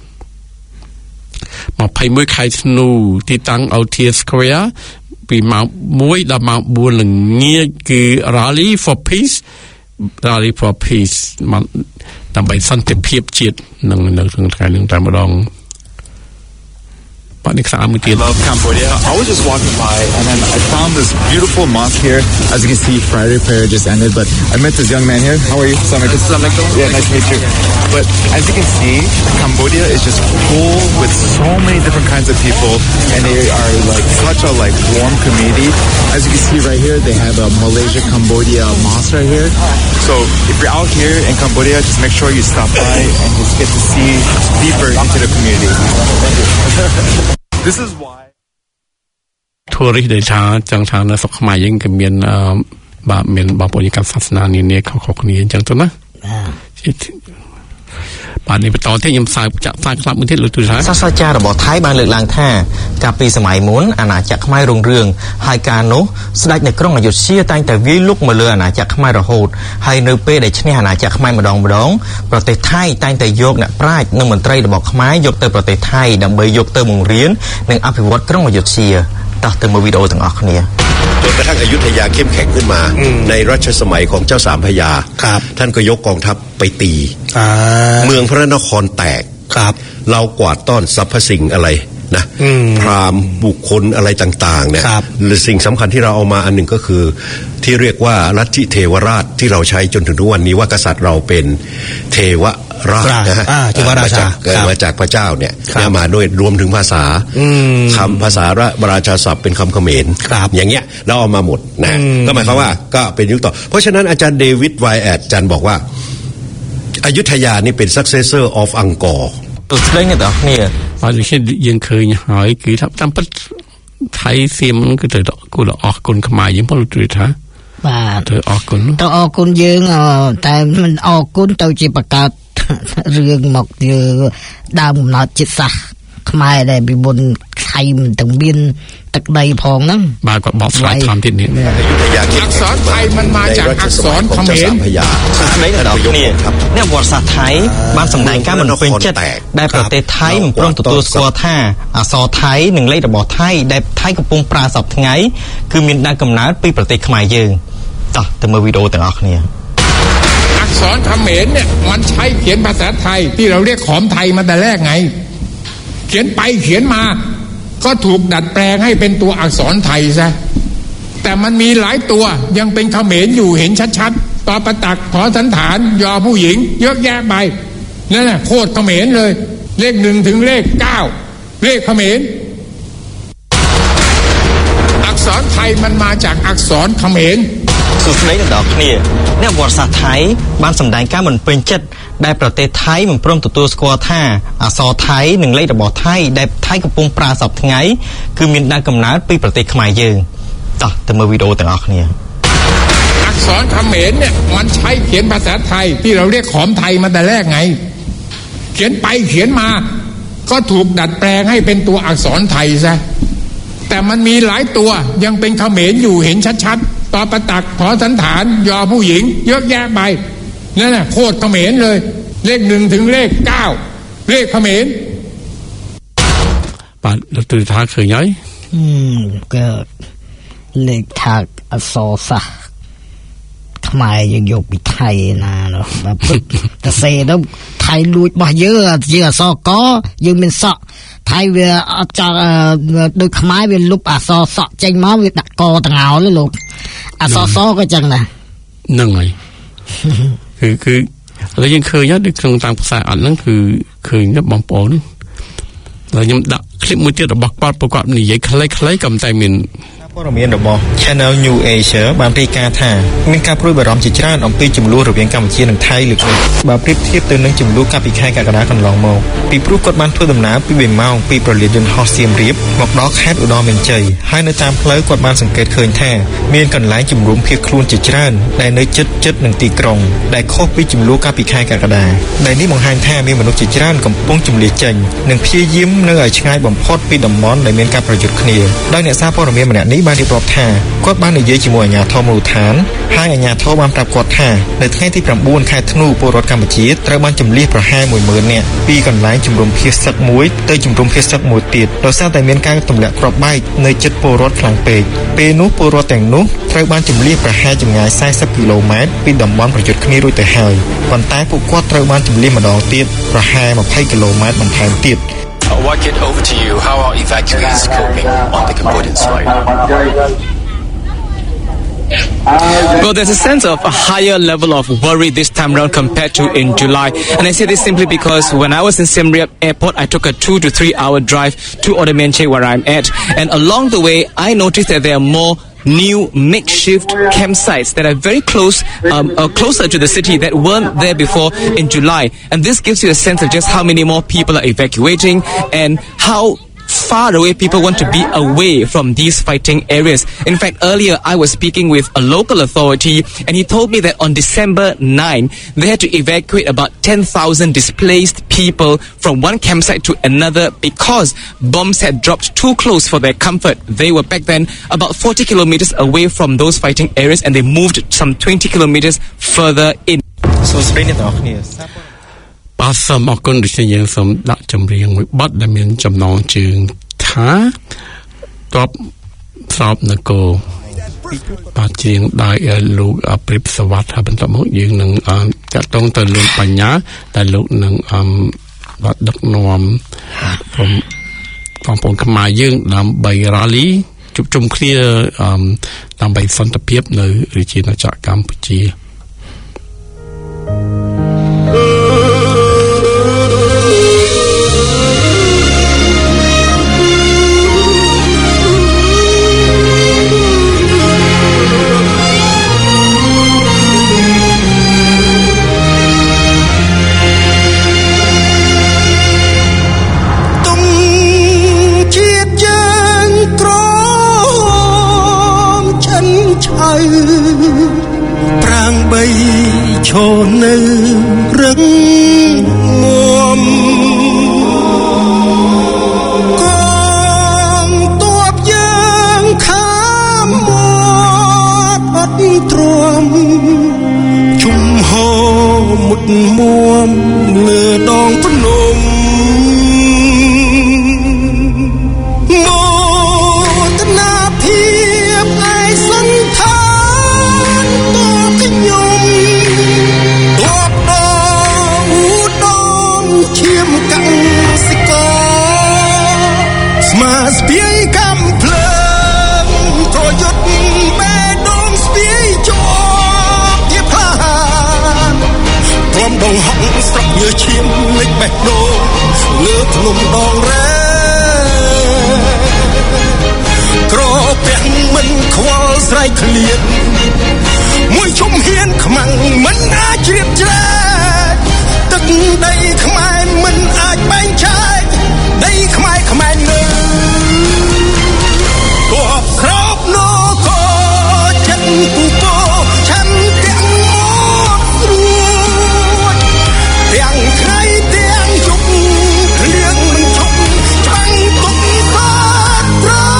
มาไพ่มวยไข่ธนูที่ตั้งเอาเทียสแควร์ปีมามวยดามาบุญเงี้ยคือ rally for peace rally for peace มันทำไปสันติภาพจิตนั่งนั่งถึงการนั่งแต่มาลองปนิกสามมือตี I love Cambodia. I was just walking by and then I found this beautiful mosque here. As you can see, Friday prayer just ended, but I met this young man here. How are you? Assalamualaikum. Yeah, nice to meet you. But as you can see, Cambodia is just full with so many different kinds of people, and they are like such a like warm community. As you can see right here, they have a Malaysia Cambodia mosque right here. So if you're out here in Cambodia, just make sure you stop by and just get to see deeper into the community. Thank you. This is why ทัวริสต์เดชาจังทางในสกมัยยังกับเมียนบาเมียนบาปนิการศาสนานี่เนี่ยเขาขอคนนี้จังตัวนะป่านนี้ไปต่อที่ยมสายจะสร้างคลับมือที่หลุดตัวท้ายศาสตราจารย์ระบบไทยบางเลือกลางท่ากับปีสมัยมุนอาณาจักรขมายรุ่งเรืองหายการโนสดในกล้องอายุเชี่ยตั้งแต่วิลุกมาเลืออาณาจักรขมายระหูดให้เนื้อเป้ได้ชนะอาณาจักรขมายมาดองมาดองประเทศไทยตั้งแต่ยกเนี่ยปลายนักมนตรีระบบขมายยกเตอประเทศไทยดำเบยยกเตอมงเรียนหนึ่งอภิวัตกล้องอายุเชี่ยตัดเติมวิดีโอต่างออกเนี่ยจนกระทั่งอยุธยาเข้มแข็งขึ้นมาในรัชสมัยของเจ้าสามพระยาท่านก็ยกกองทัพไปตีเมืองพระนครแตกเรากวาดต้อนสรรพสิ่งอะไรนะพราหมณ์บุคคลอะไรต่างๆเนี่ยหรือสิ่งสำคัญที่เราเอามาอันหนึ่งก็คือที่เรียกว่าลัทธิเทวราชที่เราใช้จนถึงทุกวันนี้ว่ากษัตริย์เราเป็นเทวราชนะฮะมาจากมาจากพระเจ้าเนี่ยมาด้วยรวมถึงภาษาคำภาษาราชาศัพท์เป็นคำเขมรอย่างเงี้ยเราเอามาหมดนะก็หมายความว่าก็เป็นยุคต่อเพราะฉะนั้นอาจารย์เดวิดไวแอดอาจารย์บอกว่าอยุธยานี่เป็น successor of อังกอร์ตัวเล่นเนี่ยต่อเนี่ยว่าดิฉันยังเคยหายคือทับตั้งปัดไทยเสียมก็เธอกูละออกคนขมายยังพอรู้ตัวท่าว่าเธอออกคนตัวออกคนยืงอ่ะแต่มันออกคนตัวจีประกาศเรื่องหมกเยอะดาวหนาจิตสะขมายได้ไปบนไทยมันต้องบินตักใดพองนั่งบากบอกสายทำที่นี้อักษรไทยมันมาจากอักษรเขมรไม่กระดอกเนี่ยเนี่ยบทศาสตร์ไทยบ้านสำนักการมันเป็นเจ็ดได้ประเทศไทยมันพร้อมตัวสกัวท่าอักษรไทยหนึ่งเลขระบบไทยได้ไทยกับปงปลาสับไงคือมีนางกำนัดปีประเทศขมายยืงต่อแต่เมื่อวิดีโอต่างออกเนี่ยอักษรเขมรเนี่ยมันใช้เขียนภาษาไทยที่เราเรียกขอมไทยมาแต่แรกไงเขียนไปเขียนมาก็ถูกดัดแปลงให้เป็นตัวอักษรไทยซะแต่มันมีหลายตัวยังเป็นเขมรอยู่เห็นชัดๆตอประตักขอสันฐานยอผู้หญิงเยอะแยะไปนั่นแหละโคตรเขมรเลยเลขหนึ่งถึงเลขเก้าเลขเขมรอักษรไทยมันมาจากอักษรเขมรสุดท้ายดอกเนี่ยเนี่ยวอร์ซาไทยบ้านสำแดงการมันเป็นจัดได้ประเทศไทยมันพร้อมตัวตัวสกอท่าอักษรไทยหนึ่งเลขระบบไทยได้ไทยกับปงปลาสับไงคือมีได้กำนัดปีประเทศขมายยืงต่อแต่เมื่อวิดีโอต่างออกเนี่ยอักษรเขมรเนี่ยมันใช้เขียนภาษาไทยที่เราเรียกขอมไทยมาแต่แรกไงเขียนไปเขียนมาก็ถูกดัดแปลงให้เป็นตัวอักษรไทยซะแต่มันมีหลายตัวยังเป็นเขมรอยู่เห็นชัดๆตอประตักขอสันฐานยอผู้หญิงเยอะแยะไปนั่นแหละโคตรเขมรเลยเลขหนึ่งถึงเลขเก้าเลขเขมรป่าเราตื่นท้าเคยย้อยอืมก็เลขทากอโศสะทำไมยังยกไปไทยนะเนาะแบบแต่เสแล้วไทยลุยมาเยอะเยอะซอก็ยังเป็นซอไทยเวลาจะโดยขมายเวลลุบอโศสะเจงมาเวลดักกอต่างเอาเลยลูกอโศสก็จังนะนั่งไงคือคือเรายังเคยย้อนด้วยคำต่างภาษาอันนั้นคือเคยนับบางปอนเรายังดักคลิปมือเตี้ยดับบักปอดประกอบนี่ยัยคล้ายคล้ายกับใจมินพวกเราเมียนดอกบอ Channel New Asia บางปีการท่ามีการพูดบารมจิตรานอมปีจุ่มลู่ระเบียงการบัญชีหนึ่งไทยหรือบางเปรียบเทียบตัวนึงจุ่มลู่กับปีแค่การกระดาษกันลองมองปีปลุกกดมันทั่วดำน้ำปีเบ่งเมาปีปล่อยเลียนยนต์ฮอสเซียมรีบหมอกดอกแคทอุดรเมนเจยให้ในตามเพลย์กดมันสังเกตเคยแท้เมียนกันหลายจุ่มรุ่มเพียครูนจิตรานได้เนื้อจัดจัดหนึ่งตีกรงได้โคปีจุ่มลู่กับปีแค่การกระดาษได้นี่มองหันแท้มีมนุษย์จิตรานกับป้องจุ่มเลียจังหนึ่งพี่ยิ้มเนื้อช่างบ่มพอดปีดำมอนได้เมียนการประยุทธ์เคลียได้เนี่ยทราบพวกเราเมียนมันนี้บางที่ปลอบแท้กดบ้านในเยอะจิมวยญาทอมูฐานให้ญาทอบ้านปรับกดท่าในทั้งที่ปรับบูนคายธนูโปรดกรรมจีตระบ้านจุ่มเลี้ยประห้าหมื่นหมื่นเนี่ยปีก่อนหลายจุ่มรวมเพียสักมุ้ยเตยจุ่มรวมเพียสักมุ้ยติดเราสร้างแต่เมียนการตุ่มแหลกกรอบใบในจัดโปรดกลางเปกเปนุโปรดแต่งนุระบ้านจุ่มเลี้ยประห้าจุ่มงายไซสักกิโลเมตรปีดำบอลประยุทธ์ขณีรุ่ยแต่หายวันใต้พวกกวาดระบ้านจุ่มเลี้ยมาดองติดประห้ามาไพ่กิโลเมตรมันแทนติด Waikit, over to you. How are evacuees coping on the Cambodian side? Well, there's a sense of a higher level of worry this time around compared to in July. And I say this simply because when I was in Siem Reap Airport, I took a two to three hour drive to Oddamenche where I'm at. And along the way, I noticed that there are more new makeshift campsites that are very close, um, uh, closer to the city that weren't there before in July. And this gives you a sense of just how many more people are evacuating and how far away people want to be away from these fighting areas. In fact, earlier I was speaking with a local authority and he told me that on December ninth, they had to evacuate about ten thousand displaced people from one campsite to another because bombs had dropped too close for their comfort. They were back then about forty kilometers away from those fighting areas and they moved some twenty kilometers further in. So Spain is បាទសូមអរគុណដូចជាយើងសូមដាក់ចម្រៀងមួយបទដែលមានចំណងជើងថាតបស្របនគរបាទជាងដោយលោកព្រិបសវត្ថហើយបន្តមកយើងនឹងតាក់ទងទៅលោកបញ្ញាដែលលោកនឹងអមបាទដឹកនាំខ្ញុំបងប្អូនខ្មែរយើងដើម្បីរ៉ាលីជួបជុំគ្នាអមដើម្បីសន្តិភាពនៅរាជាណាចក្រកម្ពុជាប្រាំងបីឈរនៅរឹងមាំកងទ័ពយើងខាមមាត់អត់ទ្រាំជុំហោមុតមួមលើដងភ្នំមោទនាភាពឯសន្តានកំភ្លើងប្រយុទ្ធបេះដូងស្ពាយជាប់ជាផាព្រមដងហក់ស្រុកញើឈាមលេចបេះដូងលើភ្នំដងរ៉ែក្រពាំងមិនខ្វល់ស្រែកឃ្លានមួយជុំហ៊ានខ្មាំងមិនអាចជ្រាបជ្រែកទឹកដីខ្មែរមិនអាចបែងចែកដីខ្មែរខ្មែរនៅទោះក្របនគរចិត្តពូពោឆាន់ទាំងមកស្រួចទាំងថ្ងៃទាំងយប់គ្លៀងមិនឈប់ច្បាំងទុកសាត្រៃ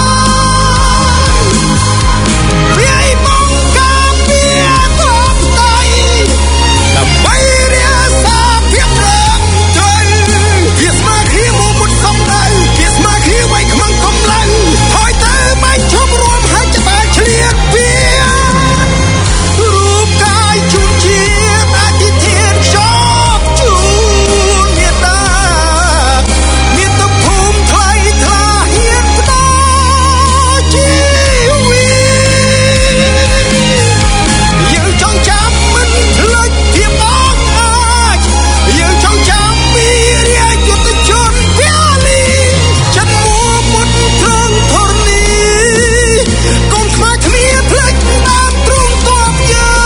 វាយបងការពារទ្រព្យដៃដើម្បីរាសាភាពរឹងត្រូវវាស្មើគ្នាមកមុតសំដៅវាស្មើគ្នាໄວខ្មាំងកំឡៅហើយតើមិនឈប់រួមហើយจะតែឆ្លៀតវារូបកាយជួនជាអធិធានខ្ជាប់ជួនមេត្តាមាតុភូមិថ្លៃថ្លាហ៊ានផ្ដល់ជីវិតយើងចង់ចាំមិនភ្លេចភាពអង់អាចយើងចង់ចាំពីរាជយុទ្ធជនវាលីចិនមួមុតត្រង់ធរនីកូនខ្មែរគ្នាភ្លេចដើមទ្រូងទ័ព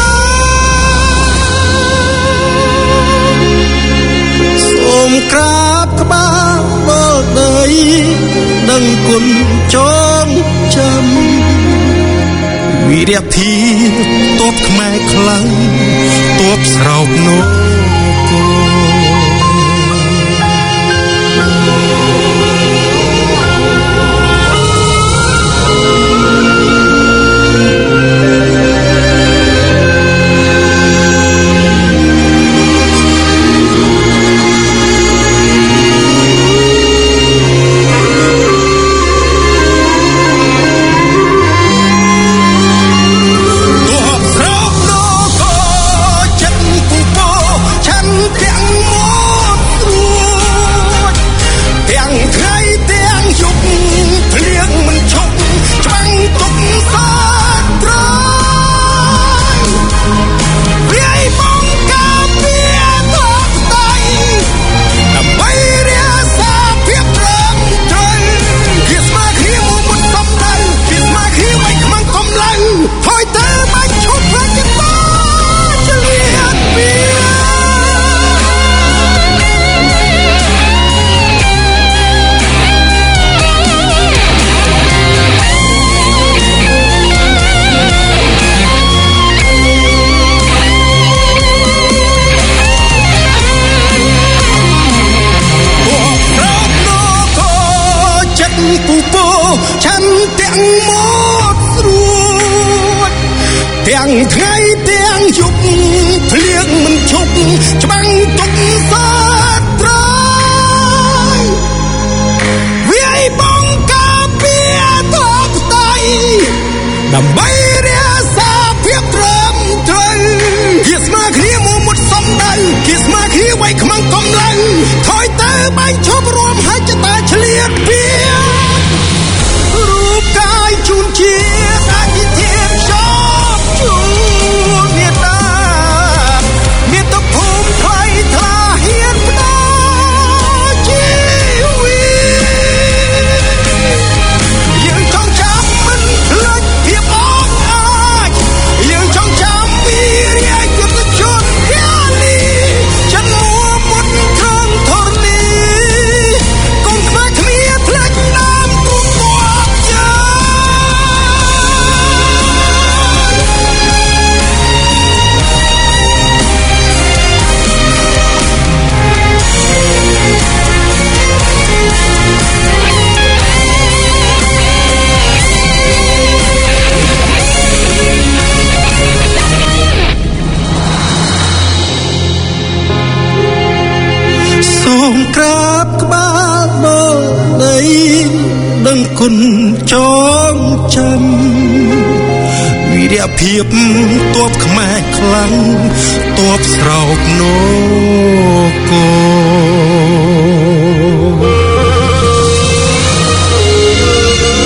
យើងសូមក្រាបក្បាលដល់ដីដឹងគុណចងចាំវីរភាពទ័ពខ្មែរខ្លាំងទ័ពស្រោបនគរទាំងថ្ងៃទាំងយប់ភ្លៀងមិនឈប់ច្បាំងទុកសាត្រៃវាយបងការពារទ្រព្យដៃដើម្បីរាសាភាពត្រឹមត្រូវជាស្មើគ្នាមកមុតសំដៅជាស្មើគ្នាໄວខ្មាំងកំឡៅថយទៅបាញ់ឈប់រួមហើយจะតែឆ្លៀតវារូបកាយជួនជាអធិធានខ្ជាប់ជួនមេត្តាមាតុភូមិថ្លៃថ្លាហ៊ានផ្ដល់ជីវិតយើងចង់ចាំមិនភ្លេចភាពអង់អាចយើងចង់ចាំពីរាជយុទ្ធជនវាលីចិនមួមុតត្រង់ធរនីកូនខ្មែរគ្នាភ្លេចដើមទ្រូងទ័ពយើងសូមក្រាបក្បាលដល់ដីដឹងគុណចងចាំវីរភាពទ័ពខ្មែរខ្លាំងទ័ពស្រោបនគរ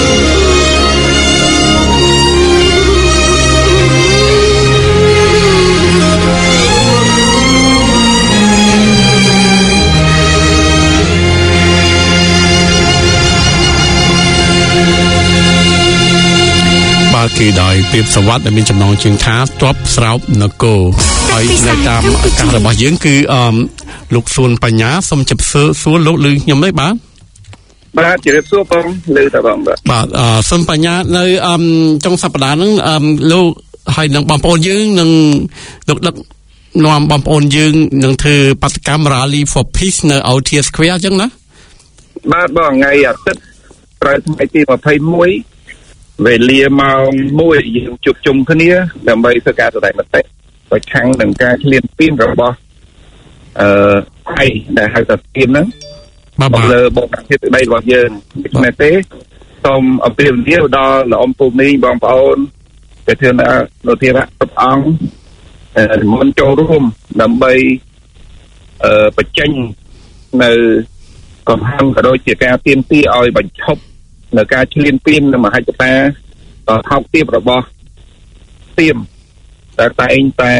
គឺដោយភាពសវត្ថដែលមានចំណងជើងថាទ័ពស្រោបនគរហើយនៅតាមឱកាសរបស់យើងគឺអឺលោកសួនបញ្ញាសូមជម្រាបសួរលោកឬខ្ញុំទេបាទបាទជម្រាបសួរបងលើតើបងបាទបាទអឺសូមបញ្ញានៅអឺចុងសប្តាហ៍ហ្នឹងអឺលោកហើយនឹងបងប្អូនយើងនឹងលោកដឹកនាំបងប្អូនយើងនឹងធ្វើបាតកម្ម Rally for Peace នៅ Althea Square អញ្ចឹងណាបាទបងថ្ងៃអាទិត្យប្រហែលថ្ងៃទីยี่สิบเอ็ดវេលាម៉ោងoneយើងជួបជុំគ្នាដើម្បីធ្វើការសម្ដែងមតិប្រឆាំងនឹងការឈ្លានពានរបស់អឺថៃដែលហៅថាទាមហ្នឹងមកលើបកភាពដីរបស់យើងដូច្នេះទេសូមអពាហ៍ពិពាហ៍ដល់លោកអ៊ំពូមីបងប្អូនដែលធ្វើនៅនៅទីរៈគ្រប់អង្គអឺមុនចូលរួមដើម្បីអឺបញ្ចេញនៅកំហឹងក៏ដូចជាការទាមទារឲ្យបញ្ឈប់នៅការឈ្លានពាននៅមហិច្ឆតាដ៏ថោកទាបរបស់ទាមតែតែងតែ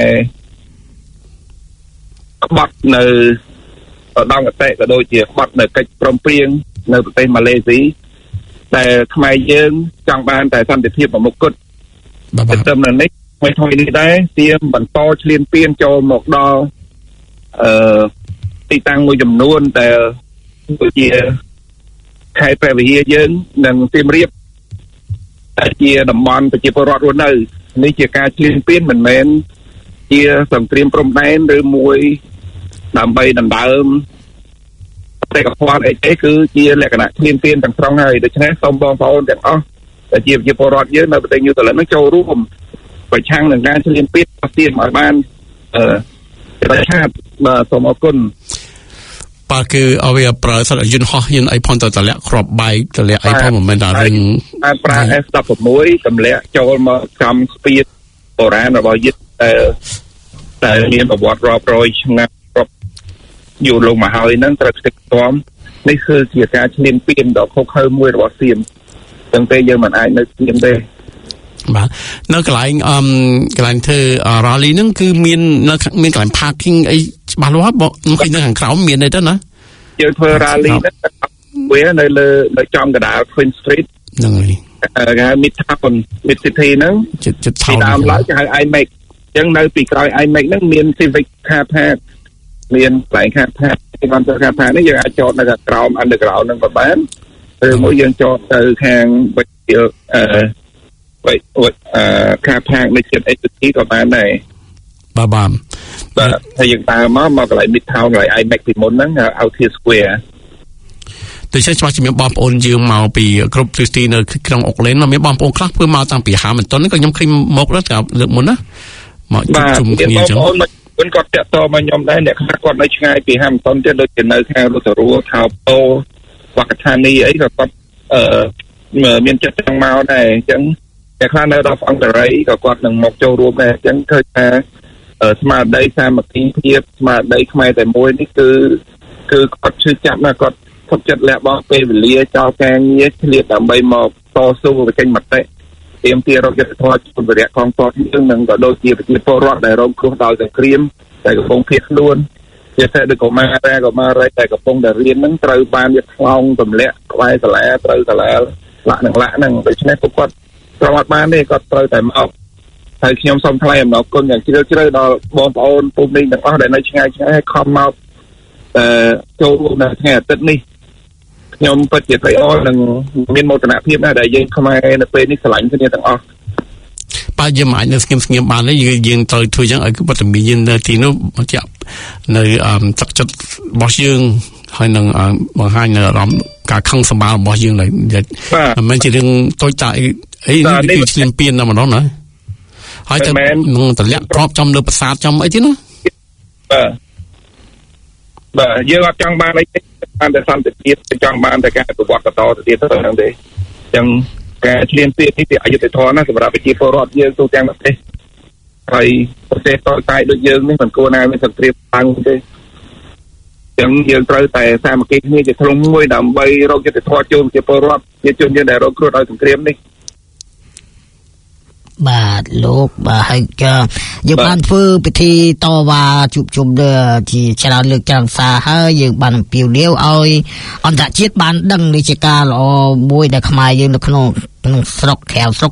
ក្បត់នៅដងអតិក៏ដូចជាក្បត់នៅកិច្ចព្រមព្រៀងនៅប្រទេសម៉ាឡេស៊ីតែខ្មែរយើងចង់បានតែសន្តិភាពប្រមុខគត់តែទៅនៅនេះមិនថ្មីនេះដែរទាមបន្តឈ្លានពានចូលមកដល់អឺទីតាំងមួយចំនួនដែលដូចជាខេត្តព្រះវិហារយើងនិងសៀមរាបតែជាតំបន់ប្រជាពលរដ្ឋរស់នៅនេះជាការឈ្លានពានមិនមែនជាសង្គ្រាមព្រំដែនឬមួយដើម្បីដណ្ដើមតែកព័ន្ធអីទេគឺជាលក្ខណៈឈ្លានពានទាំងស្រុងហើយដូច្នេះសូមបងប្អូនទាំងអស់ដែលជាប្រជាពលរដ្ឋយើងនៅប្រទេសញូហ្សេឡង់នឹងចូលរួមប្រឆាំងនឹងការឈ្លានពានរបស់ទាមឲ្យបានអឺប្រឆាំងបាទសូមអរគុណបាទគឺឲ្យវាប្រើសិទ្ធិយន្តហោះយន្តអីផងទៅតម្លាក់គ្រាប់បែកតម្លាក់អីផងមិនមែនថារឿងបានប្រើ F 16តម្លាក់ចូលមកចំស្ពានបុរាណរបស់យើងតែតែមានប្រវត្តិរាប់រយឆ្នាំរាប់យូរលង់មកហើយហ្នឹងត្រូវស្ទាក់ស្ទំនេះគឺជាការឈ្លានពានដ៏ខុសខើមួយរបស់សៀមទាំងតែយើងមិនអាចនៅស្ងៀមទេបាទនៅកន្លែងអឺកន្លែងធ្វើ rally ហ្នឹងគឺមាននៅមានកន្លែង parking អីច្បាស់លាស់បងខ្ញុំឃើញនៅខាងក្រោមមានអីទៅណាយើងធ្វើ rally ហ្នឹងវានៅលើនៅចំកណ្ដាល Queen Street ហ្នឹងហើយគេហៅ Mid Town Mid City ហ្នឹងចិត្តចិត្តពីដើមឡើយគេហៅ iMac អញ្ចឹងនៅពីក្រោយ iMac ហ្នឹងមាន Civic Car Park មានកន្លែង Car Park ទីបានទៅ Car Park នេះយើងអាចចតនៅខាងក្រោម underground ហ្នឹងក៏បានឬមួយយើងចតទៅខាងវិទ្យាអឺvậy à car park នៅចិត្ត Equity ក៏បានដែរបាទបាទបាទហើយយើងតាមមកមកកន្លែង Midtown កន្លែង iMac ពីមុនហ្នឹង Althea Square តែជាច្បាស់ជាមានបងប្អូនយើងមកពីគ្រប់ទិសទីនៅក្នុងអុកឡែនមានបងប្អូនខ្លះធ្វើមកតាំងពីហាមិនតុនក៏ខ្ញុំឃើញមកដល់លើកមុនណាមកជួបជុំគ្នាចឹងបងប្អូនមកគាត់តាក់ទងមកខ្ញុំដែរអ្នកខ្លះគាត់នៅឆ្ងាយពីហាមិនតុនទៀតដូចជានៅខាងរតរួថោបោវកថានីអីក៏គាត់អឺមានចិត្តចង់មកដែរអញ្ចឹងតែខ្លះនៅដល់អង្គរីក៏គាត់នឹងមកចូលរួមដែរអញ្ចឹងឃើញថាស្មារតីសាមគ្គីភាពស្មារតីខ្មែរតែមួយនេះគឺគឺគាត់ឈឺចាប់ណាស់គាត់ខុសចិត្តលះបង់ពេលវេលាចោលការងារឆ្លៀតដើម្បីមកតស៊ូបញ្ចេញមតិទាមទាររកយុត្តិធម៌ជូនវរៈកងទ័ពយើងនិងក៏ដូចជាប្រជាពលរដ្ឋដែលរងគ្រោះដោយសង្គ្រាមតែកំពុងភៀសខ្លួនជាពិសេសដូចកុមារដែរកុមារតែកំពុងតែរៀនហ្នឹងត្រូវបានវាខ្លោងទម្លាក់ក្បែរសាលាត្រូវសាលាលាក់នឹងលាក់ហ្នឹងដូច្នេះពួកគាត់ប្រវត្តិបានទេគាត់ត្រូវតែមកហើយខ្ញុំសូមថ្លែងអំណរគុណយ៉ាងជ្រាលជ្រៅដល់បងប្អូនពុំនេះទាំងអស់ដែលនៅឆ្ងាយឆ្ងាយខំមកអឺចូលរួមនៅថ្ងៃអាទិត្យនេះខ្ញុំពិតជាត្រេកអរនិងមានមោទនភាពណាស់ដែលយើងខ្មែរនៅពេលនេះឆ្លាញ់គ្នាទាំងអស់បាទយើងមិនអាចនៅស្ងៀមស្ងៀមបានទេយើងយើងត្រូវធ្វើយ៉ាងឲ្យគឺវត្តមានយើងនៅទីនោះជានៅអឺទឹកចិត្តរបស់យើងហើយនឹងបង្ហាញនៅអារម្មណ៍ការខឹងសម្បាររបស់យើងឡើយមិនមែនជារឿងតូចតាចអីនេះគឺឈ្លានពានតែម្ដងណាហើយទៅនឹងតម្លាក់គ្រាប់ចំលើប្រាសាទចំអីទៀតណាបាទបាទយើងអត់ចង់បានអីទេបានតែសន្តិភាពចង់បានតែការប្រវត្តិបន្តទៅទៀតទៅហ្នឹងទេអញ្ចឹងការឈ្លានពាននេះវាអយុត្តិធម៌ណាសម្រាប់ប្រជាពលរដ្ឋយើងទូទាំងប្រទេសហើយប្រទេសតូចតាចដូចយើងនេះមិនគួរណាមានសង្គ្រាមតាំងទេចឹងយើងត្រូវតែសាមគ្គីគ្នាជាធ្លុងមួយដើម្បីរកយុត្តិធម៌ជូនប្រជាពលរដ្ឋជាជនយើងដែលរងគ្រោះដោយសង្គ្រាមនេះបាទលោកបាទហើយយើងបានធ្វើពិធីតវ៉ាជួបជុំជាច្រើនលើកច្រើនសារហើយយើងបានអំពាវនាវឲ្យអន្តរជាតិបានដឹងនេះជាការល្អមួយដែលខ្មែរយើងនៅក្នុងក្នុងស្រុកក្រៅស្រុក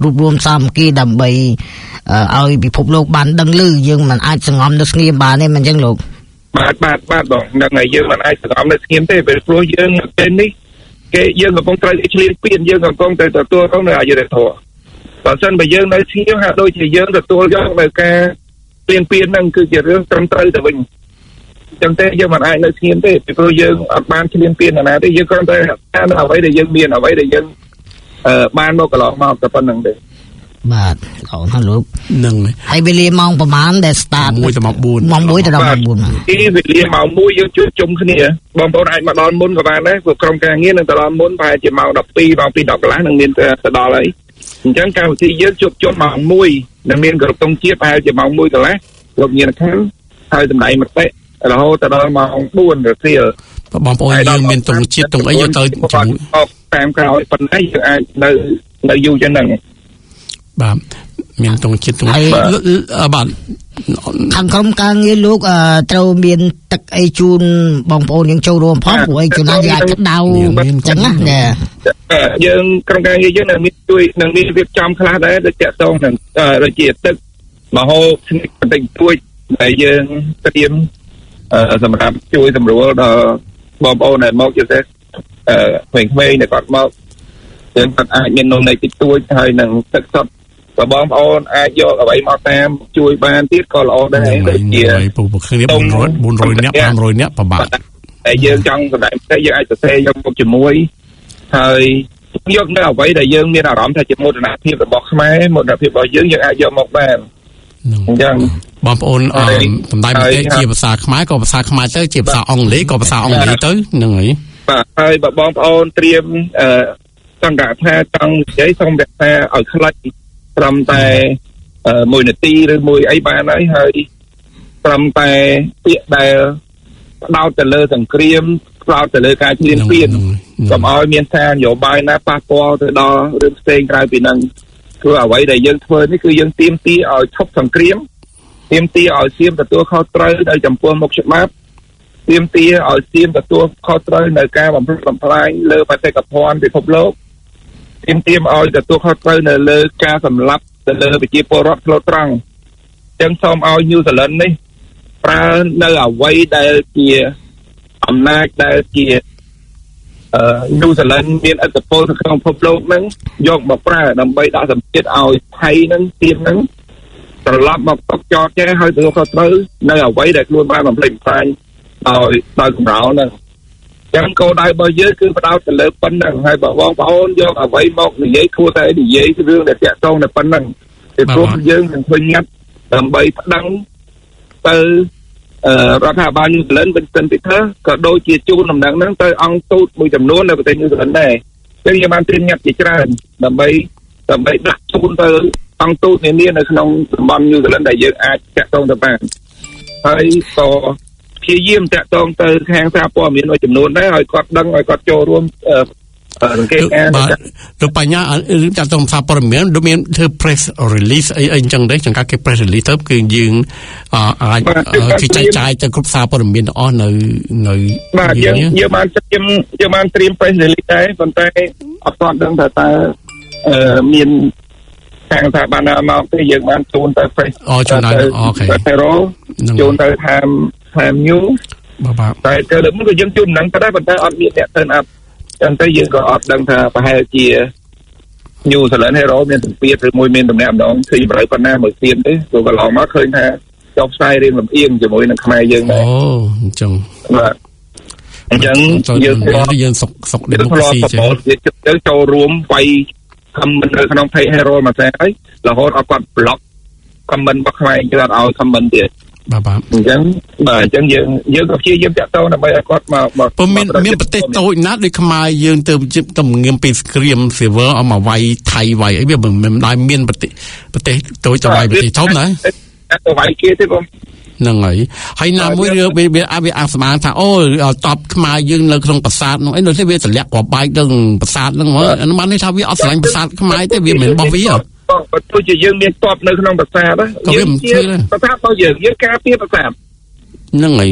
រួបរวมសាមគ្គីដើម្បីឲ្យពិភពលោកបានដឹងឮយើងមិនអាចសង្ងំនៅស្ងៀមបានទេមិនអញ្ចឹងលោកបាទបាទបាទបងដល់ថ្ងៃយើងមិនអាចសង្ងំនៅស្ងៀមទេពេលព្រោះយើងពេលនេះគេយើងកំពុងត្រូវឆ្លៀនពៀនយើងកំពុងតែទទួលរងនៅអយុធធម៌បើសិនបើយើងនៅស្ងៀមហាក់ដូចជាយើងទទួលយកនៅការឆ្លៀនពៀនហ្នឹងគឺជារឿងត្រឹមត្រូវទៅវិញចឹងទេយើងមិនអាចនៅស្ងៀមទេពីព្រោះយើងអត់បានឆ្លៀនពៀនណាទេយើងគ្រាន់តែតាមអ្វីដែលយើងមានអ្វីដែលយើងអឺបានមកកន្លងមកតែប៉ុណ្្នឹងទេបាទអរគុណលោកនឹងហើយវេលាម៉ោងប្រហែលដែល start មួយទៅម៉ោងបួនម៉ោងមួយទៅដល់ម៉ោងបួនទីវេលាម៉ោងមួយយើងជួបជុំគ្នាបងប្អូនអាចមកដល់មុនក៏បានដែរព្រោះក្រុមការងារនឹងទៅដល់មុនប្រហែលជាម៉ោងដប់ពីរម៉ោងពីរដប់កន្លះនឹងមានទៅដល់ហើយអញ្ចឹងកម្មវិធីយើងជួបជុំម៉ោងមួយនឹងមានក្រុមតុងជាតិប្រហែលជាម៉ោងមួយកន្លះលោកញាណខណ្ឌហើយសម្ដែងមតិរហូតទៅដល់ម៉ោងបួនរសៀលបងប្អូនយើងមានតុងជាតិតុងអីយកទៅតាមក្រោយប៉ុណ្ណេះយើងអាចនៅនៅយូរចឹងហ្នឹងបាទមានតុងជាតិតុងបាទខាងក្រុមការងារលោកត្រូវមានទឹកអីជូនបងប្អូនយើងចូលរួមផងព្រោះអីជួនណាយើងអាចក្តៅចឹងណាយើងក្រុមការងារយើងនឹងមានជួយនឹងមានរៀបចំខ្លះដែរដូចតាក់ទងនឹងដូចជាទឹកម្ហូបស្និកបន្តិចតួចដែលយើងត្រៀមសម្រាប់ជួយសម្រួលដល់បងប្អូនដែលមកជាពិសេសអឺក្មេងៗដែលគាត់មកយើងគាត់អាចមាននំនៃតិចតួចហើយនឹងទឹកសុទ្ធបើបងប្អូនអាចយកអ្វីមកតាមជួយបានទៀតក៏ល្អដែរដូចជាពុកគ្នាបួនរយ បួនរយនាក់ 500នាក់ប្រហែលតែយើងចង់សម្ដែងតែយើងអាចសរសេរយកមកជាមួយហើយយកនៅអ្វីដែលយើងមានអារម្មណ៍ថាជាមោទនភាពរបស់ខ្មែរមោទនភាពរបស់យើងយើងអាចយកមកបានអញ្ចឹងបងប្អូនសម្ដែងប្រទេសជាភាសាខ្មែរក៏ភាសាខ្មែរទៅជាភាសាអង់គ្លេសក៏ភាសាអង់គ្លេសទៅហ្នឹងហើយបាទហើយបើបងប្អូនត្រៀមអឺសង្កត់ថាចង់និយាយសូមរក្សាឲ្យខ្លីត្រឹមតែមួយនាទីឬមួយអីបានហើយហើយត្រឹមតែពាក្យដែលផ្ដោតទៅលើសង្គ្រាមផ្ដោតទៅលើការឈ្លានពានកុំឲ្យមានសារនយោបាយណាប៉ះពាល់ទៅដល់រឿងផ្សេងក្រៅពីហ្នឹងគឺអ្វីដែលយើងធ្វើនេះគឺយើងទាមទារឲ្យឈប់សង្គ្រាមទាមទារឲ្យសៀមទទួលខុសត្រូវនៅចំពោះមុខច្បាប់ទាមទារឲ្យសៀមទទួលខុសត្រូវនៅការបំផ្លិចបំផ្លាញលើបេតិកភណ្ឌពិភពលោកទាមទារឲ្យទទួលខុសត្រូវនៅលើការសម្លាប់ទៅលើប្រជាពលរដ្ឋផ្លូវត្រង់អញ្ចឹងសូមឲ្យញូហ្សេឡង់នេះប្រើនៅអ្វីដែលជាអំណាចដែលជាអឺញូហ្សេឡង់មានឥទ្ធិពលនៅក្នុងពិភពលោកហ្នឹងយកមកប្រើដើម្បីដាក់សម្ពាធឲ្យថៃហ្នឹងទៀតហ្នឹងត្រឡប់មកទុកចោតចេះហើយទទួលខុសត្រូវនៅអ្វីដែលខ្លួនបានបំផ្លិចបំផ្លាញដោយដោយកំរោលហ្នឹងចឹងគោលដៅរបស់យើងគឺផ្ដោតទៅលើប៉ុណ្ណឹងហើយបើបងប្អូនយកអ្វីមកនិយាយគួរតែនិយាយរឿងដែលតាក់ទងតែប៉ុណ្ណឹងពីព្រោះយើងនឹងធ្វើញ៉ាត់ដើម្បីប្តឹងទៅរដ្ឋាភិបាលញូហ្សេឡង់វិញសិនពីធ្វើក៏ដូចជាជូនដំណឹងហ្នឹងទៅអង្គទូតមួយចំនួននៅប្រទេសញូហ្សេឡង់ដែរចឹងយើងបានត្រៀមញ៉ាត់ជាច្រើនដើម្បីដើម្បីដាក់ជូនទៅអង្គទូតនានានៅក្នុងតំបន់ញូហ្សេឡង់ដែលយើងអាចតាក់ទងទៅបានហើយក៏ព្យាយាមតាក់ទងទៅខាងសារព័ត៌មានមួយចំនួនដែរឲ្យគាត់ដឹងឲ្យគាត់ចូលរួមសង្កេតការណ៍បាទលោកបញ្ញាតាក់ទងសារព័ត៌មានដូចមានធ្វើ press release អីអីអញ្ចឹងដែរចង្កាគេ press release ទៅគឺយើងអាចគេចែកចាយទៅគ្រប់សារព័ត៌មានទាំងអស់នៅនៅបាទយើងយើងបានត្រៀមយើងបានត្រៀម press release ដែរប៉ុន្តែអត់ទាន់ដឹងថាតើមានខាងថាបានមកទេយើងបានជូនទៅ press អូជូនទៅអូខេជូនទៅតាមតាមញូបាទតែទៅលើមុនក៏យើងជូនហ្នឹងក៏ដែរប៉ុន្តែអត់មានអ្នក turn up ចឹងទៅយើងក៏អត់ដឹងថាប្រហែលជាញូហ្សេឡង់ហេរ៉ូមានសម្ពាធឬមួយមានតំណែងម្ដងឃើញបរិបប៉ុណ្ណាមួយទៀតទេព្រោះកន្លងមកឃើញថាចុះផ្សាយរៀងលំអៀងជាមួយនឹងខ្មែរយើងដែរអូអញ្ចឹងបាទអញ្ចឹងយើងយើងសុកសុក democracy ចឹងយើងចូលរួមវាយ comment នៅក្នុង page hero មួយតែហើយរហូតអត់គាត់ block comment របស់ខ្មែរយើងអត់ឲ្យ comment ទៀតបាទបាទអញ្ចឹងបាទអញ្ចឹងយើងយើងក៏ព្យាយាមតាក់ទងដើម្បីឲ្យគាត់មកមកពុំមានមានប្រទេសតូចណាស់ដូចខ្មែរយើងទៅទៅងៀមពីស្គ្រាម server ឲ្យមកវាយថៃវាយអីវាមិនដែរមានប្រទេសប្រទេសតូចទៅវាយប្រទេសធំណាទៅវាយគេទេបងហ្នឹងហើយហើយណាមួយរឿងវាវាវាអាស្មានថាអូតបខ្មែរយើងនៅក្នុងប្រាសាទនោះអីដូចវាតម្លាក់គ្រាប់បែកទៅប្រាសាទហ្នឹងមកអានោះបានន័យថាវាអត់ស្រឡាញ់ប្រាសាទខ្មែរទេវាមិនរបស់វាបើទោះជាយើងមានតបនៅក្នុងប្រាសាទយើងជាប្រាសាទរបស់យើងយើងការពារប្រាសាទហ្នឹងហើយ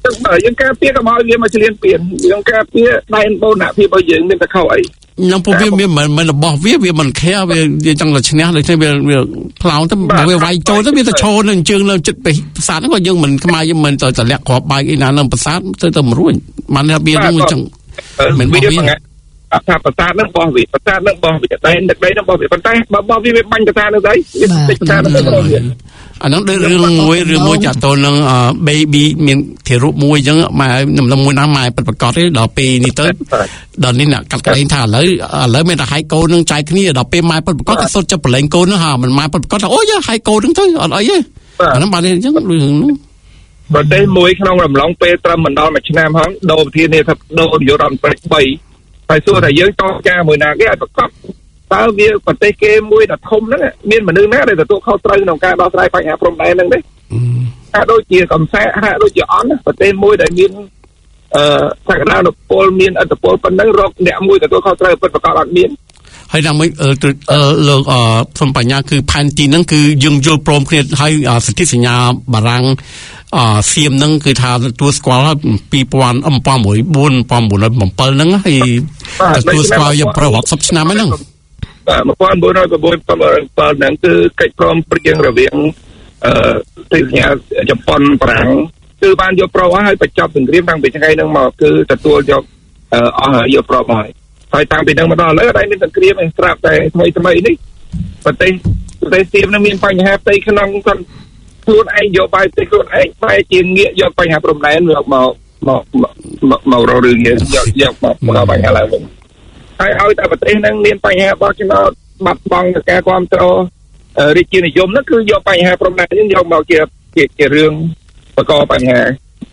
ទឹកបើយើងការពារកុំឲ្យវាមកឆ្លៀនពៀនយើងការពារដែនបូរណភាពរបស់យើងមានតែខុសអីខ្ញុំពួកវាមានមិនរបស់វាវាមិនខែវាវាចង់តែឈ្នះដូចនេះវាវាផ្លោងទៅវាវាយចូលទៅវាទៅឈរនឹងជើងលើចិត្តប្រាសាទហ្នឹងក៏យើងមិនខ្មែរយើងមិនទៅតម្លាក់គ្រាប់បែកអីណានឹងប្រាសាទទៅទៅមិនរួចបានថាវានឹងចឹងមិនវាអថាប្រាសាទហ្នឹងបោះវាប្រាសាទហ្នឹងបោះវាដែនទឹកដីហ្នឹងបោះវាប៉ុន្តែបើបោះវាវាបាញ់ប្រាសាទហ្នឹងទៅវាតិចប្រាសាទហ្នឹងទៅវាអាហ្នឹងដូចរឿងមួយរឿងមួយចាក់តូននឹង baby មានធារុមួយអញ្ចឹងម៉ែនឹងមួយណាម៉ែពិតប្រកបទេដល់ពេលនេះទៅដល់នេះអ្នកកាត់ក្លែងថាឥឡូវឥឡូវមានតែហើយកូននឹងចែកគ្នាដល់ពេលម៉ែពិតប្រកបក៏សុទ្ធចិត្តប្រឡែងកូនហ្នឹងហាមិនម៉ែពិតប្រកបថាអូយហើយកូនហ្នឹងទៅអត់អីទេអាហ្នឹងបានអញ្ចឹងរឿងហ្នឹងប្រទេសមួយក្នុងរំលងពេលត្រឹមមិនដល់មួយឆ្នាំហ្នឹងដូរប្រធានាធិបតីដូរនាយករដ្ឋមន្ត្រីបីហើយសួរថាយើងតការមួយណាគេឲ្យប្រកបតើវាប្រទេសគេមួយដែលធំហ្នឹងមានមនុស្សណាដែលទទួលខុសត្រូវក្នុងការដោះស្រាយបញ្ហាព្រំដែនហ្នឹងទេថាដូចជាកំសាហាក់ដូចជាអន់ប្រទេសមួយដែលមានអឺសក្តានុពលមានឥទ្ធិពលប៉ុណ្ណឹងរកអ្នកមួយទទួលខុសត្រូវពិតប្រាកដអត់មានហើយតាមលោកអឺសំបញ្ញាគឺផែនទីហ្នឹងគឺយើងយល់ព្រមគ្នាហើយសន្ធិសញ្ញាបារាំងអឺសៀមហ្នឹងគឺថាទទួលស្គាល់ហើយពីរពាន់អឺបនបនបនបនបនហ្នឹងហើយទទួលស្គាល់យកប្រវត្តិសពឆ្នាំហ្នឹងបាទmột nghìn bốn trăm bảy mươi bảyហ្នឹងគឺកិច្ចព្រមព្រៀងរវាងអឺសន្ធិសញ្ញាជប៉ុនបារាំងគឺបានយកប្រវត្តិឲ្យបញ្ចប់សង្គ្រាមតាំងពីថ្ងៃហ្នឹងមកគឺទទួលយកអស់យកប្រវត្តិហើយតាំងពីហ្នឹងមកដល់ឥឡូវអត់មានសង្គ្រាមឯស្រាប់តែថ្មីថ្មីនេះប្រទេសប្រទេសសៀមនឹងមានបញ្ហាផ្ទៃក្នុងគាត់ខ្លួនឯងយកបាយផ្ទៃខ្លួនឯងបែរជាងាកយកបញ្ហាព្រំដែនមកមកមកមករករឿងយើងយកយកមកមកបញ្ហាឡើងវិញហើយឲ្យតែប្រទេសហ្នឹងមានបញ្ហាបោះឆ្នោតបាត់បង់ការគ្រប់គ្រងរាជានិយមហ្នឹងគឺយកបញ្ហាព្រំដែនយើងយកមកជាជារឿងបង្កបញ្ហា